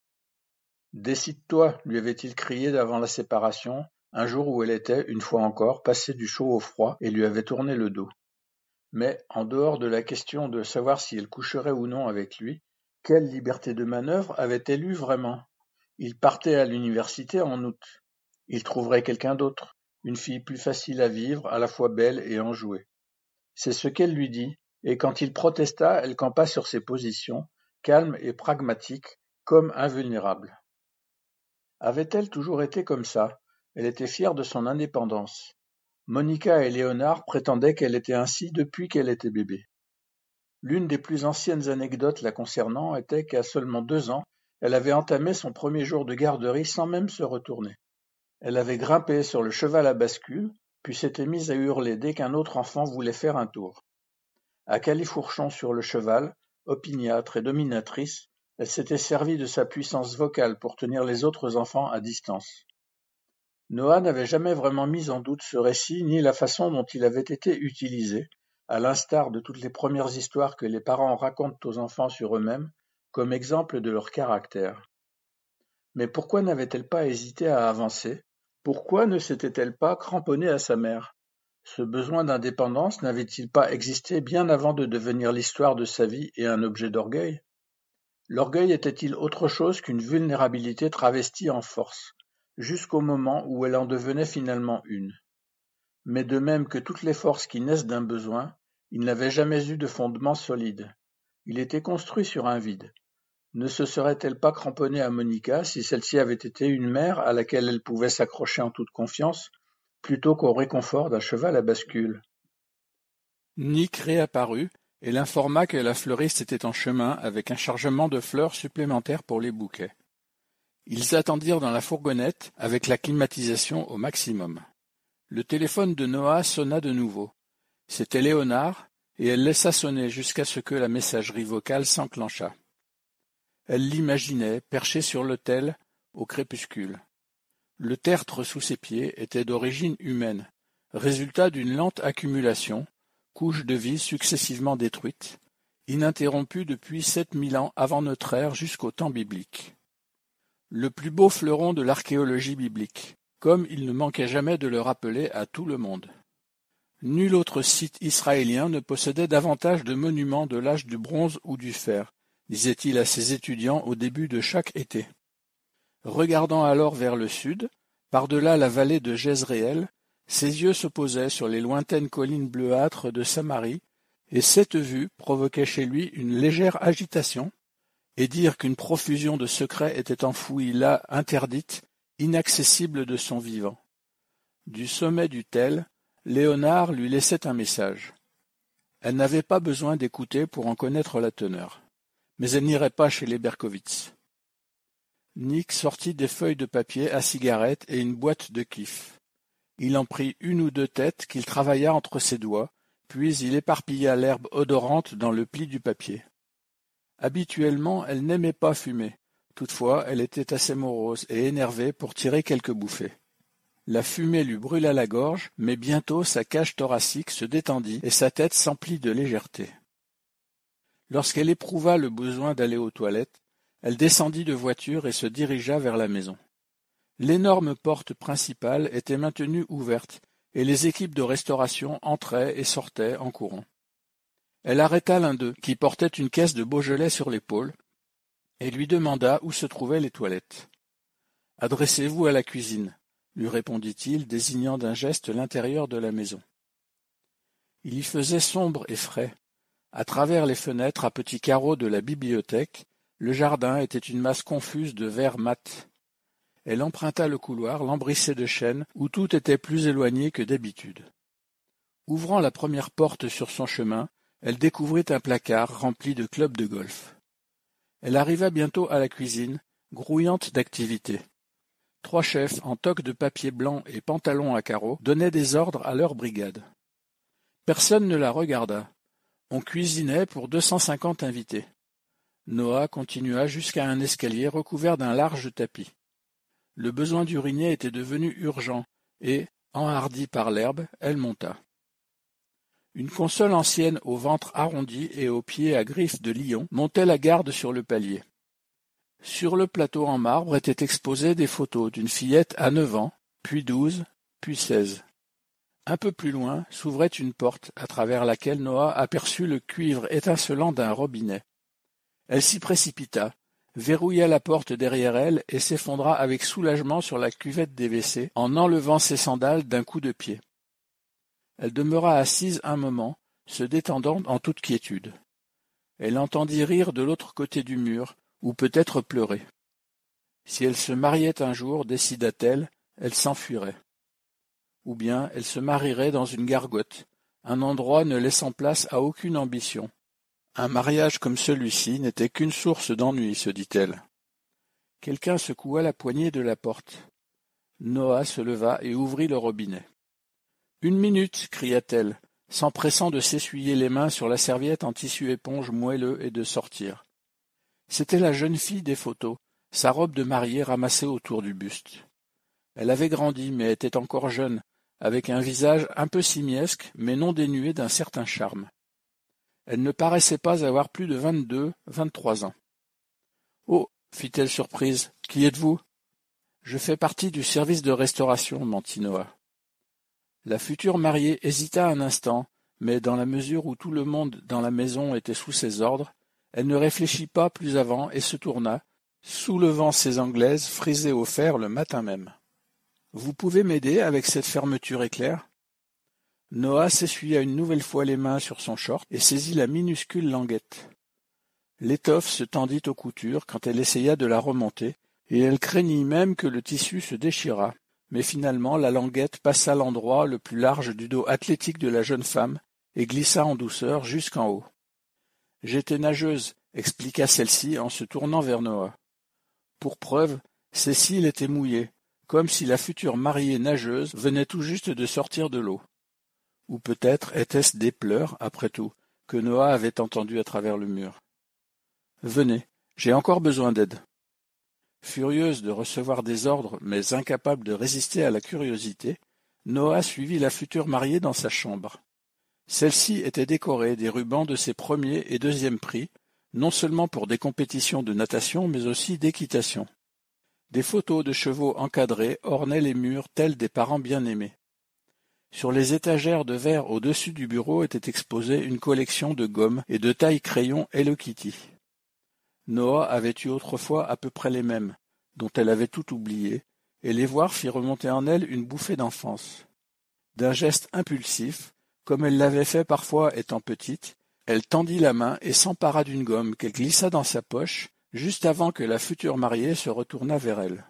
« Décide-toi » lui avait-il crié avant la séparation, un jour où elle était, une fois encore, passée du chaud au froid et lui avait tourné le dos. Mais, en dehors de la question de savoir si elle coucherait ou non avec lui, quelle liberté de manœuvre avait-elle eue vraiment? Il partait à l'université en août. Il trouverait quelqu'un d'autre, une fille plus facile à vivre, à la fois belle et enjouée. C'est ce qu'elle lui dit, et quand il protesta, elle campa sur ses positions, calme et pragmatique, comme invulnérable. Avait-elle toujours été comme ça? Elle était fière de son indépendance. Monica et Léonard prétendaient qu'elle était ainsi depuis qu'elle était bébé. L'une des plus anciennes anecdotes la concernant était qu'à seulement deux ans, elle avait entamé son premier jour de garderie sans même se retourner. Elle avait grimpé sur le cheval à bascule, puis s'était mise à hurler dès qu'un autre enfant voulait faire un tour. À califourchon sur le cheval, opiniâtre et dominatrice, elle s'était servie de sa puissance vocale pour tenir les autres enfants à distance. Noah n'avait jamais vraiment mis en doute ce récit ni la façon dont il avait été utilisé, à l'instar de toutes les premières histoires que les parents racontent aux enfants sur eux-mêmes, comme exemple de leur caractère. Mais pourquoi n'avait-elle pas hésité à avancer, Pourquoi ne s'était-elle pas cramponnée à sa mère? Ce besoin d'indépendance n'avait-il pas existé bien avant de devenir l'histoire de sa vie et un objet d'orgueil? L'orgueil était-il autre chose qu'une vulnérabilité travestie en force, jusqu'au moment où elle en devenait finalement une? Mais de même que toutes les forces qui naissent d'un besoin, il n'avait jamais eu de fondement solide. Il était construit sur un vide. Ne se serait-elle pas cramponnée à Monica si celle-ci avait été une mère à laquelle elle pouvait s'accrocher en toute confiance, plutôt qu'au réconfort d'un cheval à bascule? Nick réapparut et l'informa que la fleuriste était en chemin avec un chargement de fleurs supplémentaires pour les bouquets. Ils attendirent dans la fourgonnette avec la climatisation au maximum. Le téléphone de Noah sonna de nouveau. C'était Léonard, et elle laissa sonner jusqu'à ce que la messagerie vocale s'enclenchât. Elle l'imaginait, perché sur l'autel, au crépuscule. Le tertre sous ses pieds était d'origine humaine, résultat d'une lente accumulation, couche de vie successivement détruite, ininterrompue depuis sept mille ans avant notre ère jusqu'au temps biblique. Le plus beau fleuron de l'archéologie biblique, comme il ne manquait jamais de le rappeler à tout le monde. Nul autre site israélien ne possédait davantage de monuments de l'âge du bronze ou du fer, disait-il à ses étudiants au début de chaque été. Regardant alors vers le sud, par-delà la vallée de Jezréel, ses yeux se posaient sur les lointaines collines bleuâtres de Samarie, et cette vue provoquait chez lui une légère agitation, et dire qu'une profusion de secrets était enfouie là, interdite, inaccessible de son vivant. Du sommet du tel, Léonard lui laissait un message. Elle n'avait pas besoin d'écouter pour en connaître la teneur, mais elle n'irait pas chez les Berkowitz. Nick sortit des feuilles de papier à cigarette et une boîte de kiff. Il en prit une ou deux têtes qu'il travailla entre ses doigts, puis il éparpilla l'herbe odorante dans le pli du papier. Habituellement, elle n'aimait pas fumer. Toutefois, elle était assez morose et énervée pour tirer quelques bouffées. La fumée lui brûla la gorge, mais bientôt sa cage thoracique se détendit et sa tête s'emplit de légèreté. Lorsqu'elle éprouva le besoin d'aller aux toilettes, elle descendit de voiture et se dirigea vers la maison. L'énorme porte principale était maintenue ouverte, et les équipes de restauration entraient et sortaient en courant. Elle arrêta l'un d'eux, qui portait une caisse de Beaujolais sur l'épaule, et lui demanda où se trouvaient les toilettes. « Adressez-vous à la cuisine, » lui répondit-il, désignant d'un geste l'intérieur de la maison. Il y faisait sombre et frais. À travers les fenêtres à petits carreaux de la bibliothèque, le jardin était une masse confuse de verre mat. Elle emprunta le couloir lambrissé de chênes, où tout était plus éloigné que d'habitude. Ouvrant la première porte sur son chemin, elle découvrit un placard rempli de clubs de golf. Elle arriva bientôt à la cuisine, grouillante d'activité. Trois chefs en toque de papier blanc et pantalons à carreaux donnaient des ordres à leur brigade. Personne ne la regarda. On cuisinait pour deux cent cinquante invités. Noah continua jusqu'à un escalier recouvert d'un large tapis. Le besoin d'uriner était devenu urgent, et, enhardie par l'herbe, elle monta. Une console ancienne au ventre arrondi et aux pieds à griffes de lion montait la garde sur le palier. Sur le plateau en marbre étaient exposées des photos d'une fillette à neuf ans, puis douze, puis seize. Un peu plus loin s'ouvrait une porte à travers laquelle Noah aperçut le cuivre étincelant d'un robinet. Elle s'y précipita, verrouilla la porte derrière elle et s'effondra avec soulagement sur la cuvette des W C en enlevant ses sandales d'un coup de pied. Elle demeura assise un moment, se détendant en toute quiétude. Elle entendit rire de l'autre côté du mur, ou peut-être pleurer. Si elle se mariait un jour, décida-t-elle, elle s'enfuirait. Ou bien elle se marierait dans une gargote, un endroit ne laissant place à aucune ambition. Un mariage comme celui-ci n'était qu'une source d'ennui, se dit-elle. Quelqu'un secoua la poignée de la porte. Noah se leva et ouvrit le robinet. « Une minute !» cria-t-elle, s'empressant de s'essuyer les mains sur la serviette en tissu éponge moelleux et de sortir. C'était la jeune fille des photos, sa robe de mariée ramassée autour du buste. Elle avait grandi, mais était encore jeune, avec un visage un peu simiesque, mais non dénué d'un certain charme. Elle ne paraissait pas avoir plus de vingt-deux, vingt-trois ans. « Oh !» fit-elle surprise, « qui êtes-vous » Je fais partie du service de restauration, mentit Noah. La future mariée hésita un instant, mais dans la mesure où tout le monde dans la maison était sous ses ordres, elle ne réfléchit pas plus avant et se tourna, soulevant ses anglaises frisées au fer le matin même. « Vous pouvez m'aider avec cette fermeture éclair ?» Noah s'essuya une nouvelle fois les mains sur son short et saisit la minuscule languette. L'étoffe se tendit aux coutures quand elle essaya de la remonter, et elle craignit même que le tissu se déchirât, mais finalement la languette passa l'endroit le plus large du dos athlétique de la jeune femme et glissa en douceur jusqu'en haut. « J'étais nageuse, » expliqua celle-ci en se tournant vers Noah. Pour preuve, ses cils étaient mouillés, comme si la future mariée nageuse venait tout juste de sortir de l'eau. Ou peut-être était-ce des pleurs, après tout, que Noah avait entendus à travers le mur. « Venez, j'ai encore besoin d'aide. » Furieuse de recevoir des ordres, mais incapable de résister à la curiosité, Noah suivit la future mariée dans sa chambre. Celle-ci était décorée des rubans de ses premiers et deuxièmes prix, non seulement pour des compétitions de natation, mais aussi d'équitation. Des photos de chevaux encadrés ornaient les murs tels des parents bien-aimés. Sur les étagères de verre au-dessus du bureau était exposée une collection de gommes et de taille-crayon Hello Kitty. Noah avait eu autrefois à peu près les mêmes, dont elle avait tout oublié, et les voir fit remonter en elle une bouffée d'enfance. D'un geste impulsif, comme elle l'avait fait parfois étant petite, elle tendit la main et s'empara d'une gomme qu'elle glissa dans sa poche, juste avant que la future mariée se retournât vers elle.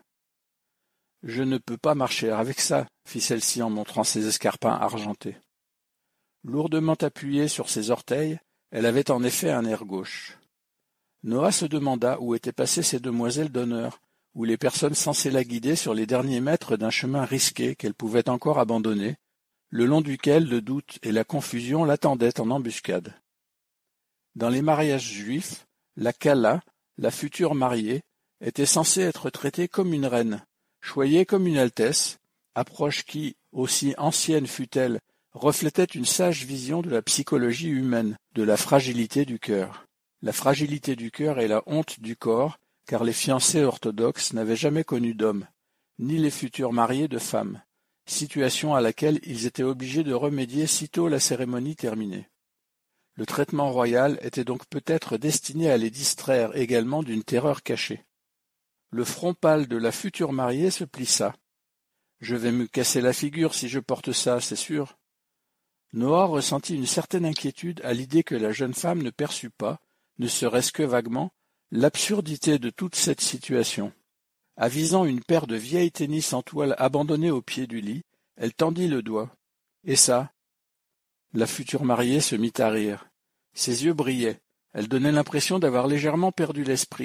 « Je ne peux pas marcher avec ça, » fit celle-ci en montrant ses escarpins argentés. Lourdement appuyée sur ses orteils, elle avait en effet un air gauche. Noah se demanda où étaient passées ces demoiselles d'honneur, ou les personnes censées la guider sur les derniers mètres d'un chemin risqué qu'elle pouvait encore abandonner, le long duquel le doute et la confusion l'attendaient en embuscade. Dans les mariages juifs, la kala, la future mariée, était censée être traitée comme une reine, choyée comme une altesse, approche qui, aussi ancienne fût-elle, reflétait une sage vision de la psychologie humaine, de la fragilité du cœur. La fragilité du cœur et la honte du corps, car les fiancés orthodoxes n'avaient jamais connu d'hommes, ni les futurs mariés de femmes, situation à laquelle ils étaient obligés de remédier sitôt la cérémonie terminée. Le traitement royal était donc peut-être destiné à les distraire également d'une terreur cachée. Le front pâle de la future mariée se plissa. « Je vais me casser la figure si je porte ça, c'est sûr. » Noah ressentit une certaine inquiétude à l'idée que la jeune femme ne perçut pas, ne serait-ce que vaguement, l'absurdité de toute cette situation. Avisant une paire de vieilles tennis en toile abandonnées au pied du lit, elle tendit le doigt. « Et ça ?» La future mariée se mit à rire. Ses yeux brillaient. Elle donnait l'impression d'avoir légèrement perdu l'esprit.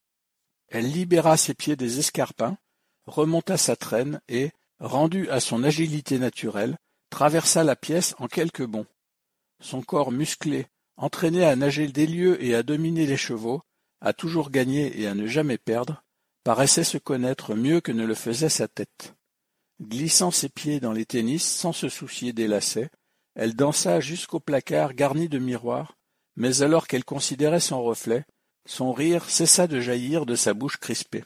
Elle libéra ses pieds des escarpins, remonta sa traîne et, rendue à son agilité naturelle, traversa la pièce en quelques bonds. Son corps musclé, entraîné à nager des lieux et à dominer les chevaux, à toujours gagner et à ne jamais perdre, paraissait se connaître mieux que ne le faisait sa tête. Glissant ses pieds dans les tennis sans se soucier des lacets, elle dansa jusqu'au placard garni de miroirs, mais alors qu'elle considérait son reflet, son rire cessa de jaillir de sa bouche crispée.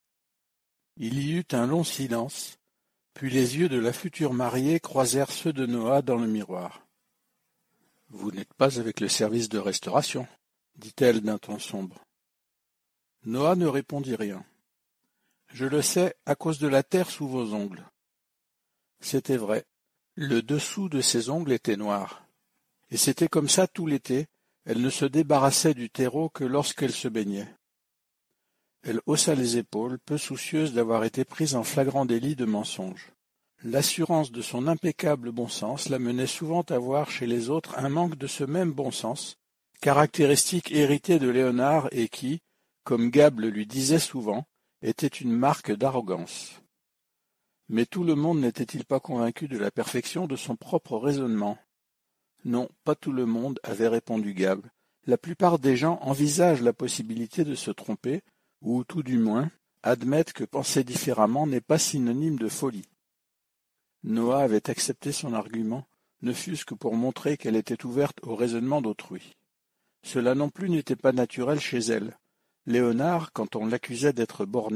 Il y eut un long silence, puis les yeux de la future mariée croisèrent ceux de Noah dans le miroir. « Vous n'êtes pas avec le service de restauration, » dit-elle d'un ton sombre. Noah ne répondit rien. « Je le sais à cause de la terre sous vos ongles. » C'était vrai. Le dessous de ses ongles était noir. Et c'était comme ça tout l'été, elle ne se débarrassait du terreau que lorsqu'elle se baignait. Elle haussa les épaules, peu soucieuse d'avoir été prise en flagrant délit de mensonge. L'assurance de son impeccable bon sens la menait souvent à voir chez les autres un manque de ce même bon sens, caractéristique héritée de Léonard et qui, comme Gab le lui disait souvent, était une marque d'arrogance. Mais tout le monde n'était-il pas convaincu de la perfection de son propre raisonnement? Non, pas tout le monde, avait répondu Gab. La plupart des gens envisagent la possibilité de se tromper, ou tout du moins, admettent que penser différemment n'est pas synonyme de folie. Noah avait accepté son argument, ne fût-ce que pour montrer qu'elle était ouverte au raisonnement d'autrui. Cela non plus n'était pas naturel chez elle. Léonard, quand on l'accusait d'être borné,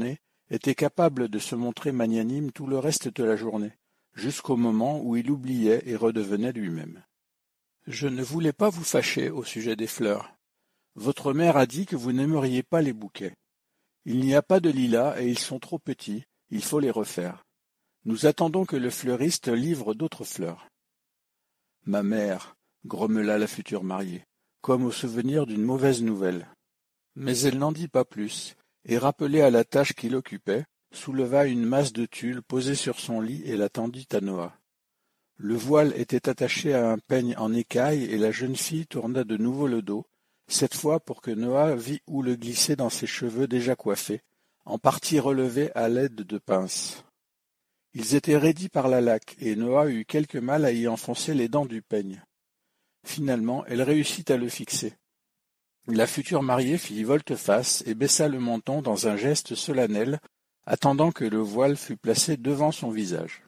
était capable de se montrer magnanime tout le reste de la journée, jusqu'au moment où il oubliait et redevenait lui-même. « Je ne voulais pas vous fâcher au sujet des fleurs. Votre mère a dit que vous n'aimeriez pas les bouquets. Il n'y a pas de lilas et ils sont trop petits, il faut les refaire. Nous attendons que le fleuriste livre d'autres fleurs. » « Ma mère, » grommela la future mariée, comme au souvenir d'une mauvaise nouvelle. Mais elle n'en dit pas plus, et rappelée à la tâche qui l'occupait, souleva une masse de tulle posée sur son lit et la tendit à Noah. Le voile était attaché à un peigne en écaille et la jeune fille tourna de nouveau le dos, cette fois pour que Noah vît où le glisser dans ses cheveux déjà coiffés, en partie relevés à l'aide de pinces. Ils étaient raidis par la laque, et Noah eut quelque mal à y enfoncer les dents du peigne. Finalement, elle réussit à le fixer. La future mariée fit volte-face et baissa le menton dans un geste solennel, attendant que le voile fût placé devant son visage.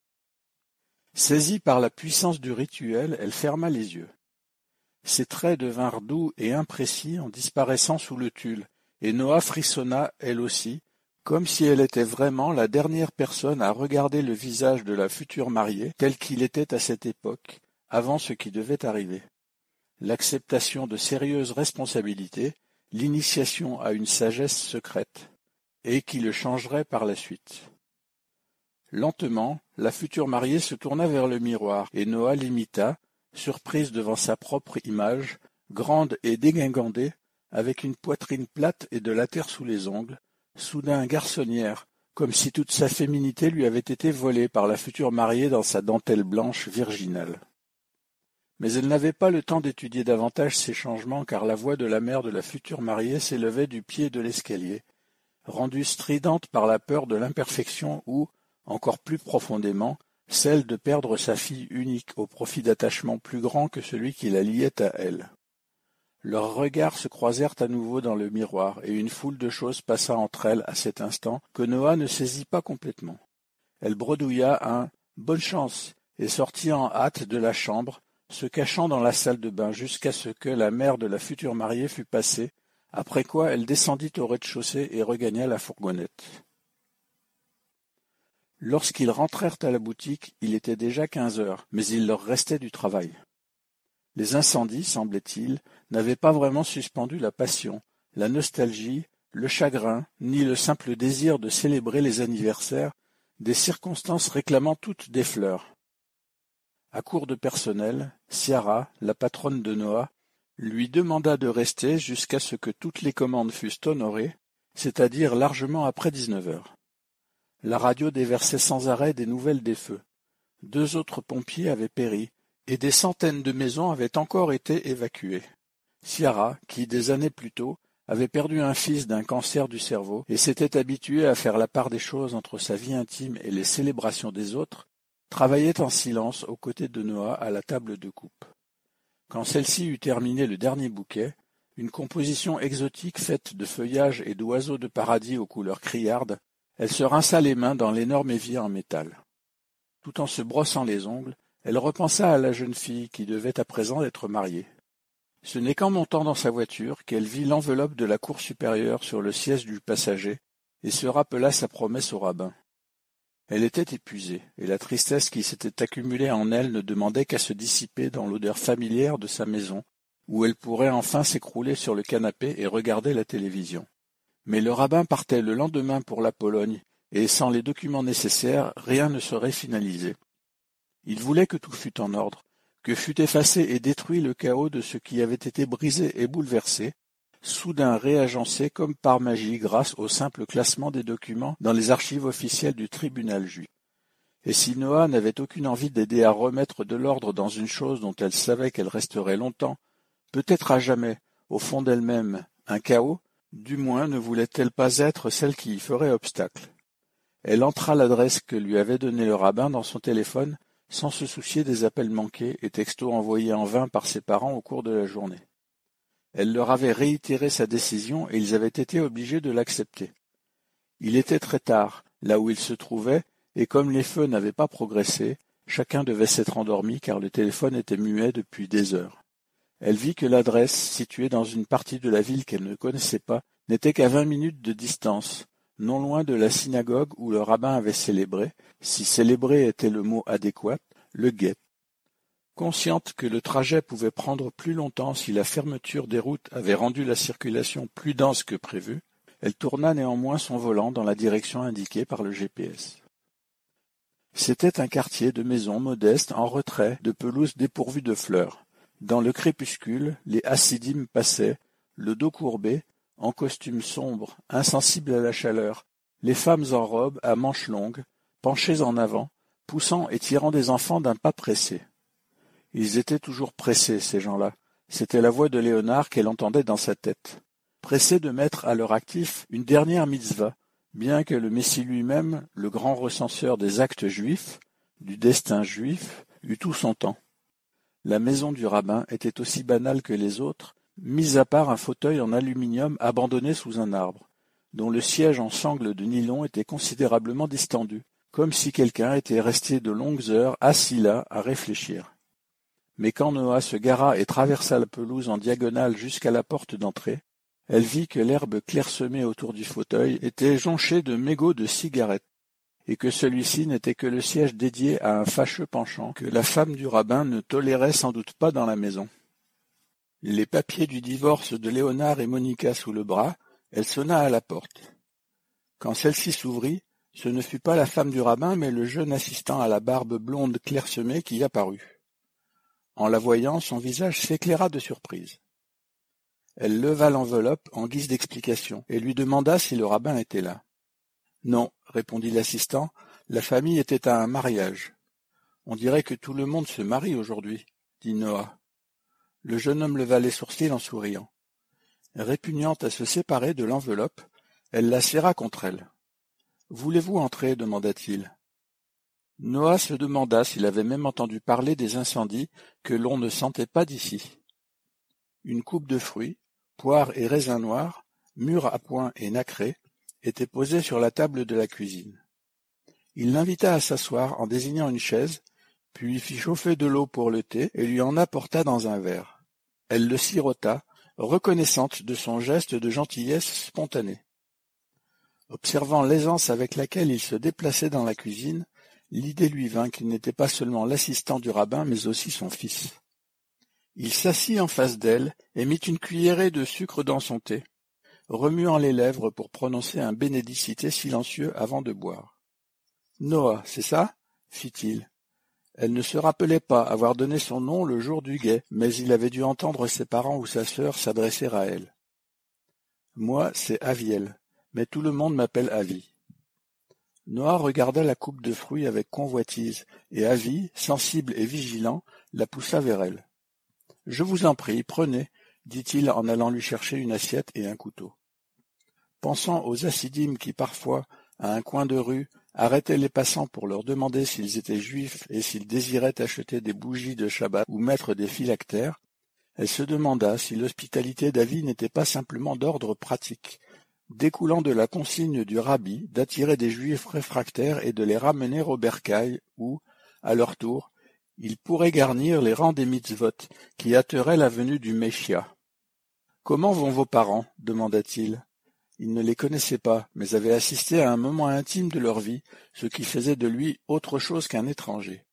Saisie par la puissance du rituel, elle ferma les yeux. Ses traits devinrent doux et imprécis en disparaissant sous le tulle, et Noah frissonna elle aussi, comme si elle était vraiment la dernière personne à regarder le visage de la future mariée tel qu'il était à cette époque, avant ce qui devait arriver. L'acceptation de sérieuses responsabilités, l'initiation à une sagesse secrète, et qui le changerait par la suite. Lentement, la future mariée se tourna vers le miroir, et Noah l'imita, surprise devant sa propre image, grande et dégingandée, avec une poitrine plate et de la terre sous les ongles, soudain garçonnière, comme si toute sa féminité lui avait été volée par la future mariée dans sa dentelle blanche virginale. Mais elle n'avait pas le temps d'étudier davantage ces changements, car la voix de la mère de la future mariée s'élevait du pied de l'escalier, rendue stridente par la peur de l'imperfection ou, encore plus profondément, celle de perdre sa fille unique au profit d'attachements plus grands que celui qui la liait à elle. Leurs regards se croisèrent à nouveau dans le miroir, et une foule de choses passa entre elles à cet instant que Noah ne saisit pas complètement. Elle bredouilla un « bonne chance » et sortit en hâte de la chambre, se cachant dans la salle de bain jusqu'à ce que la mère de la future mariée fût passée, après quoi elle descendit au rez-de-chaussée et regagna la fourgonnette. Lorsqu'ils rentrèrent à la boutique, il était déjà quinze heures, mais il leur restait du travail. Les incendies, semblait-il, n'avaient pas vraiment suspendu la passion, la nostalgie, le chagrin, ni le simple désir de célébrer les anniversaires, des circonstances réclamant toutes des fleurs. À court de personnel, Ciara, la patronne de Noah, lui demanda de rester jusqu'à ce que toutes les commandes fussent honorées, c'est-à-dire largement après dix-neuf heures. La radio déversait sans arrêt des nouvelles des feux. Deux autres pompiers avaient péri, et des centaines de maisons avaient encore été évacuées. Ciara, qui, des années plus tôt, avait perdu un fils d'un cancer du cerveau et s'était habituée à faire la part des choses entre sa vie intime et les célébrations des autres, travaillait en silence aux côtés de Noah à la table de coupe. Quand celle-ci eut terminé le dernier bouquet, une composition exotique faite de feuillages et d'oiseaux de paradis aux couleurs criardes, elle se rinça les mains dans l'énorme évier en métal. Tout en se brossant les ongles, elle repensa à la jeune fille qui devait à présent être mariée. Ce n'est qu'en montant dans sa voiture qu'elle vit l'enveloppe de la cour supérieure sur le siège du passager et se rappela sa promesse au rabbin. Elle était épuisée, et la tristesse qui s'était accumulée en elle ne demandait qu'à se dissiper dans l'odeur familière de sa maison, où elle pourrait enfin s'écrouler sur le canapé et regarder la télévision. Mais le rabbin partait le lendemain pour la Pologne, et sans les documents nécessaires, rien ne serait finalisé. Il voulait que tout fût en ordre, que fût effacé et détruit le chaos de ce qui avait été brisé et bouleversé, soudain réagencé comme par magie grâce au simple classement des documents dans les archives officielles du tribunal juif. Et si Noah n'avait aucune envie d'aider à remettre de l'ordre dans une chose dont elle savait qu'elle resterait longtemps, peut-être à jamais, au fond d'elle-même, un chaos, du moins ne voulait-elle pas être celle qui y ferait obstacle. Elle entra l'adresse que lui avait donnée le rabbin dans son téléphone, sans se soucier des appels manqués et textos envoyés en vain par ses parents au cours de la journée. Elle leur avait réitéré sa décision et ils avaient été obligés de l'accepter. Il était très tard, là où ils se trouvaient, et comme les feux n'avaient pas progressé, chacun devait s'être endormi car le téléphone était muet depuis des heures. Elle vit que l'adresse, située dans une partie de la ville qu'elle ne connaissait pas, n'était qu'à vingt minutes de distance, non loin de la synagogue où le rabbin avait célébré, si célébrer était le mot adéquat, le guet. Consciente que le trajet pouvait prendre plus longtemps si la fermeture des routes avait rendu la circulation plus dense que prévu, elle tourna néanmoins son volant dans la direction indiquée par le G P S. C'était un quartier de maisons modestes en retrait, de pelouses dépourvues de fleurs. Dans le crépuscule, les hassidim passaient, le dos courbé, en costume sombre, insensibles à la chaleur, les femmes en robe à manches longues, penchées en avant, poussant et tirant des enfants d'un pas pressé. Ils étaient toujours pressés, ces gens-là. C'était la voix de Léonard qu'elle entendait dans sa tête. Pressés de mettre à leur actif une dernière mitzvah, bien que le Messie lui-même, le grand recenseur des actes juifs, du destin juif, eût tout son temps. La maison du rabbin était aussi banale que les autres, mis à part un fauteuil en aluminium abandonné sous un arbre, dont le siège en sangle de nylon était considérablement distendu, comme si quelqu'un était resté de longues heures assis là à réfléchir. Mais quand Noah se gara et traversa la pelouse en diagonale jusqu'à la porte d'entrée, elle vit que l'herbe clairsemée autour du fauteuil était jonchée de mégots de cigarettes, et que celui-ci n'était que le siège dédié à un fâcheux penchant que la femme du rabbin ne tolérait sans doute pas dans la maison. Les papiers du divorce de Léonard et Monica sous le bras, elle sonna à la porte. Quand celle-ci s'ouvrit, ce ne fut pas la femme du rabbin, mais le jeune assistant à la barbe blonde clairsemée qui apparut. En la voyant, son visage s'éclaira de surprise. Elle leva l'enveloppe en guise d'explication et lui demanda si le rabbin était là. « Non, » répondit l'assistant, « la famille était à un mariage. »« On dirait que tout le monde se marie aujourd'hui, » dit Noah. Le jeune homme leva les sourcils en souriant. Répugnante à se séparer de l'enveloppe, elle la serra contre elle. « Voulez-vous entrer » demanda-t-il. Noah se demanda s'il avait même entendu parler des incendies que l'on ne sentait pas d'ici. Une coupe de fruits, poires et raisins noirs, mûrs à point et nacrés, était posée sur la table de la cuisine. Il l'invita à s'asseoir en désignant une chaise, puis lui fit chauffer de l'eau pour le thé et lui en apporta dans un verre. Elle le sirota, reconnaissante de son geste de gentillesse spontanée. Observant l'aisance avec laquelle il se déplaçait dans la cuisine, l'idée lui vint qu'il n'était pas seulement l'assistant du rabbin, mais aussi son fils. Il s'assit en face d'elle et mit une cuillerée de sucre dans son thé, remuant les lèvres pour prononcer un bénédicité silencieux avant de boire. « Noah, c'est ça ?» fit-il. Elle ne se rappelait pas avoir donné son nom le jour du guet, mais il avait dû entendre ses parents ou sa sœur s'adresser à elle. « Moi, c'est Aviel, mais tout le monde m'appelle Avi. » Noah regarda la coupe de fruits avec convoitise, et Avi, sensible et vigilant, la poussa vers elle. « Je vous en prie, prenez, » dit-il en allant lui chercher une assiette et un couteau. Pensant aux hassidim qui parfois, à un coin de rue, arrêtaient les passants pour leur demander s'ils étaient juifs et s'ils désiraient acheter des bougies de Shabbat ou mettre des phylactères, elle se demanda si l'hospitalité d'Avi n'était pas simplement d'ordre pratique, découlant de la consigne du rabbi d'attirer des juifs réfractaires et de les ramener au bercail où, à leur tour, ils pourraient garnir les rangs des mitzvot qui hâteraient la venue du Messia. « Comment vont vos parents » demanda-t-il. Il ne les connaissait pas, mais avait assisté à un moment intime de leur vie, ce qui faisait de lui autre chose qu'un étranger.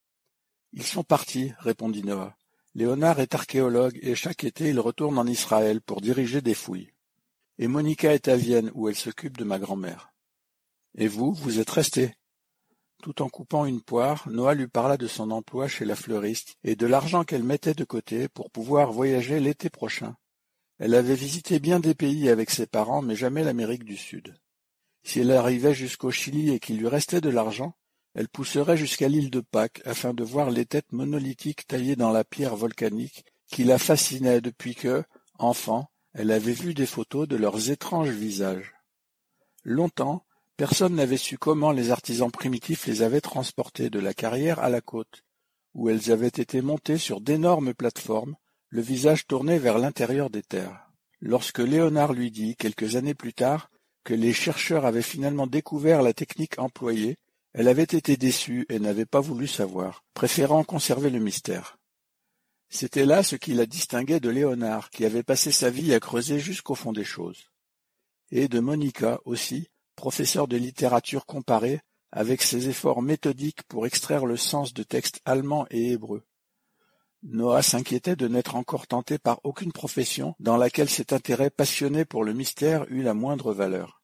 « Ils sont partis, » répondit Noah. « Léonard est archéologue et chaque été il retourne en Israël pour diriger des fouilles. Et Monica est à Vienne où elle s'occupe de ma grand-mère. Et vous, vous êtes resté. » Tout en coupant une poire, Noah lui parla de son emploi chez la fleuriste et de l'argent qu'elle mettait de côté pour pouvoir voyager l'été prochain. Elle avait visité bien des pays avec ses parents, mais jamais l'Amérique du Sud. Si elle arrivait jusqu'au Chili et qu'il lui restait de l'argent, elle pousserait jusqu'à l'île de Pâques afin de voir les têtes monolithiques taillées dans la pierre volcanique qui la fascinaient depuis que, enfant, elle avait vu des photos de leurs étranges visages. Longtemps, personne n'avait su comment les artisans primitifs les avaient transportées de la carrière à la côte, où elles avaient été montées sur d'énormes plateformes, le visage tourné vers l'intérieur des terres. Lorsque Léonard lui dit, quelques années plus tard, que les chercheurs avaient finalement découvert la technique employée, elle avait été déçue et n'avait pas voulu savoir, préférant conserver le mystère. C'était là ce qui la distinguait de Léonard, qui avait passé sa vie à creuser jusqu'au fond des choses. Et de Monica aussi, professeur de littérature comparée, avec ses efforts méthodiques pour extraire le sens de textes allemands et hébreux. Noah s'inquiétait de n'être encore tenté par aucune profession dans laquelle cet intérêt passionné pour le mystère eût la moindre valeur.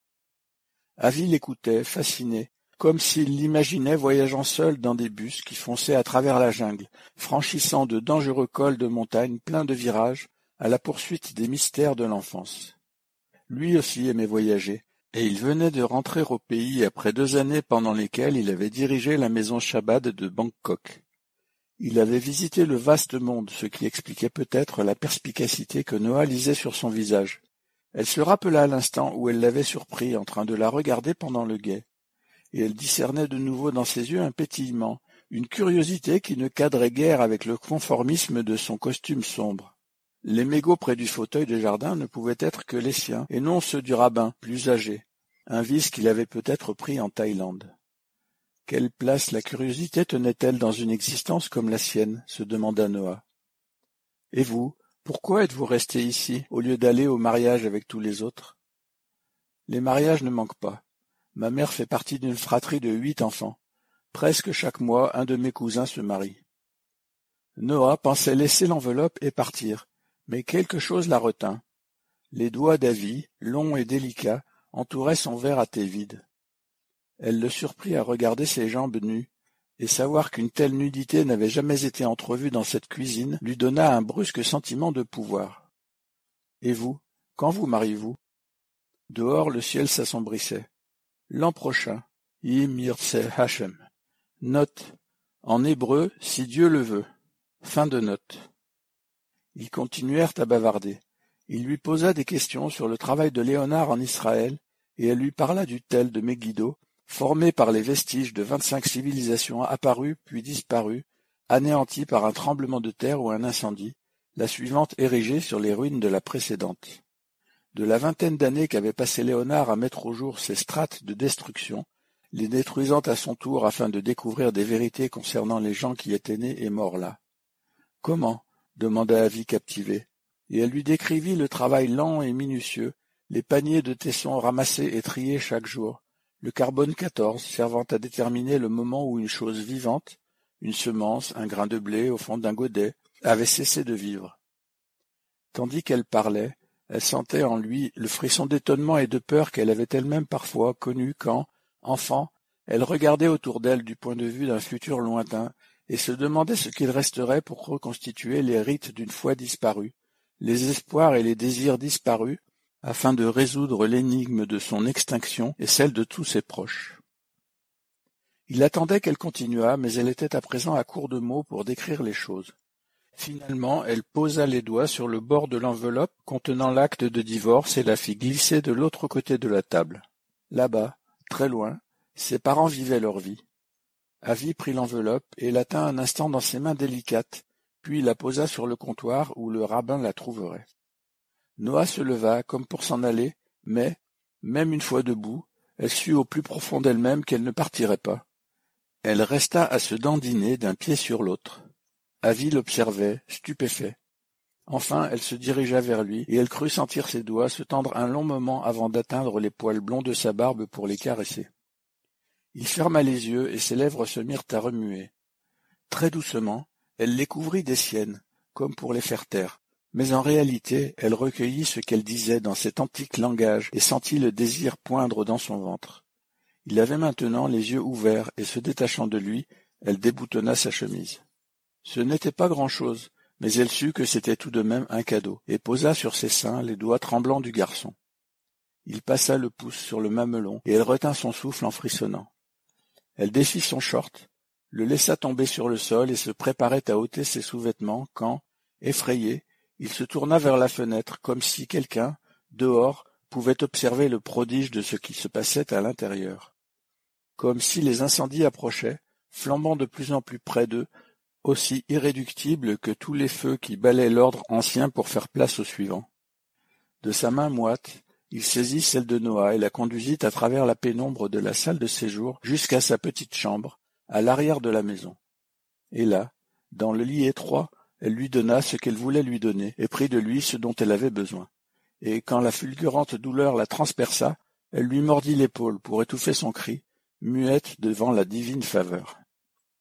Avi l'écoutait, fasciné, comme s'il l'imaginait voyageant seul dans des bus qui fonçaient à travers la jungle, franchissant de dangereux cols de montagne pleins de virages, à la poursuite des mystères de l'enfance. Lui aussi aimait voyager, et il venait de rentrer au pays après deux années pendant lesquelles il avait dirigé la maison Chabad de Bangkok. Il avait visité le vaste monde, ce qui expliquait peut-être la perspicacité que Noah lisait sur son visage. Elle se rappela l'instant où elle l'avait surpris en train de la regarder pendant le guet, et elle discernait de nouveau dans ses yeux un pétillement, une curiosité qui ne cadrait guère avec le conformisme de son costume sombre. Les mégots près du fauteuil de jardin ne pouvaient être que les siens, et non ceux du rabbin, plus âgé, un vice qu'il avait peut-être pris en Thaïlande. Quelle place la curiosité tenait-elle dans une existence comme la sienne, se demanda Noah. Et vous, pourquoi êtes-vous resté ici, au lieu d'aller au mariage avec tous les autres? Les mariages ne manquent pas. Ma mère fait partie d'une fratrie de huit enfants. Presque chaque mois, un de mes cousins se marie. Noah pensait laisser l'enveloppe et partir, mais quelque chose la retint. Les doigts d'Avi, longs et délicats, entouraient son verre à thé vide. Elle le surprit à regarder ses jambes nues, et savoir qu'une telle nudité n'avait jamais été entrevue dans cette cuisine lui donna un brusque sentiment de pouvoir. « Et vous, quand vous mariez-vous » Dehors, le ciel s'assombrissait. L'an prochain, Im Yirtse Hashem. Note. En hébreu, si Dieu le veut. Fin de note. Ils continuèrent à bavarder. Il lui posa des questions sur le travail de Léonard en Israël, et elle lui parla du tel de Megiddo, formé par les vestiges de vingt-cinq civilisations apparues puis disparues, anéanties par un tremblement de terre ou un incendie, la suivante érigée sur les ruines de la précédente. De la vingtaine d'années qu'avait passé Léonard à mettre au jour ces strates de destruction, les détruisant à son tour afin de découvrir des vérités concernant les gens qui étaient nés et morts là. « Comment » demanda Avi captivé, et elle lui décrivit le travail lent et minutieux, les paniers de tessons ramassés et triés chaque jour, le carbone quatorze servant à déterminer le moment où une chose vivante, une semence, un grain de blé au fond d'un godet, avait cessé de vivre. Tandis qu'elle parlait, elle sentait en lui le frisson d'étonnement et de peur qu'elle avait elle-même parfois connu quand, enfant, elle regardait autour d'elle du point de vue d'un futur lointain et se demandait ce qu'il resterait pour reconstituer les rites d'une foi disparue, les espoirs et les désirs disparus, afin de résoudre l'énigme de son extinction et celle de tous ses proches. Il attendait qu'elle continuât, mais elle était à présent à court de mots pour décrire les choses. Finalement, elle posa les doigts sur le bord de l'enveloppe contenant l'acte de divorce et la fit glisser de l'autre côté de la table. Là-bas, très loin, ses parents vivaient leur vie. Avi prit l'enveloppe et la tint un instant dans ses mains délicates, puis la posa sur le comptoir où le rabbin la trouverait. Noah se leva comme pour s'en aller, mais, même une fois debout, elle sut au plus profond d'elle-même qu'elle ne partirait pas. Elle resta à se dandiner d'un pied sur l'autre. Avi l'observait, stupéfait. Enfin, elle se dirigea vers lui, et elle crut sentir ses doigts se tendre un long moment avant d'atteindre les poils blonds de sa barbe pour les caresser. Il ferma les yeux et ses lèvres se mirent à remuer. Très doucement, elle les couvrit des siennes, comme pour les faire taire. Mais en réalité, elle recueillit ce qu'elle disait dans cet antique langage et sentit le désir poindre dans son ventre. Il avait maintenant les yeux ouverts et se détachant de lui, elle déboutonna sa chemise. Ce n'était pas grand-chose, mais elle sut que c'était tout de même un cadeau, et posa sur ses seins les doigts tremblants du garçon. Il passa le pouce sur le mamelon, et elle retint son souffle en frissonnant. Elle défit son short, le laissa tomber sur le sol et se préparait à ôter ses sous-vêtements quand, effrayé, il se tourna vers la fenêtre comme si quelqu'un, dehors, pouvait observer le prodige de ce qui se passait à l'intérieur. Comme si les incendies approchaient, flambant de plus en plus près d'eux, aussi irréductibles que tous les feux qui balaient l'ordre ancien pour faire place au suivant. De sa main moite, il saisit celle de Noah et la conduisit à travers la pénombre de la salle de séjour jusqu'à sa petite chambre, à l'arrière de la maison. Et là, dans le lit étroit, elle lui donna ce qu'elle voulait lui donner et prit de lui ce dont elle avait besoin. Et quand la fulgurante douleur la transperça, Elle lui mordit l'épaule pour étouffer son cri, muette devant la divine faveur.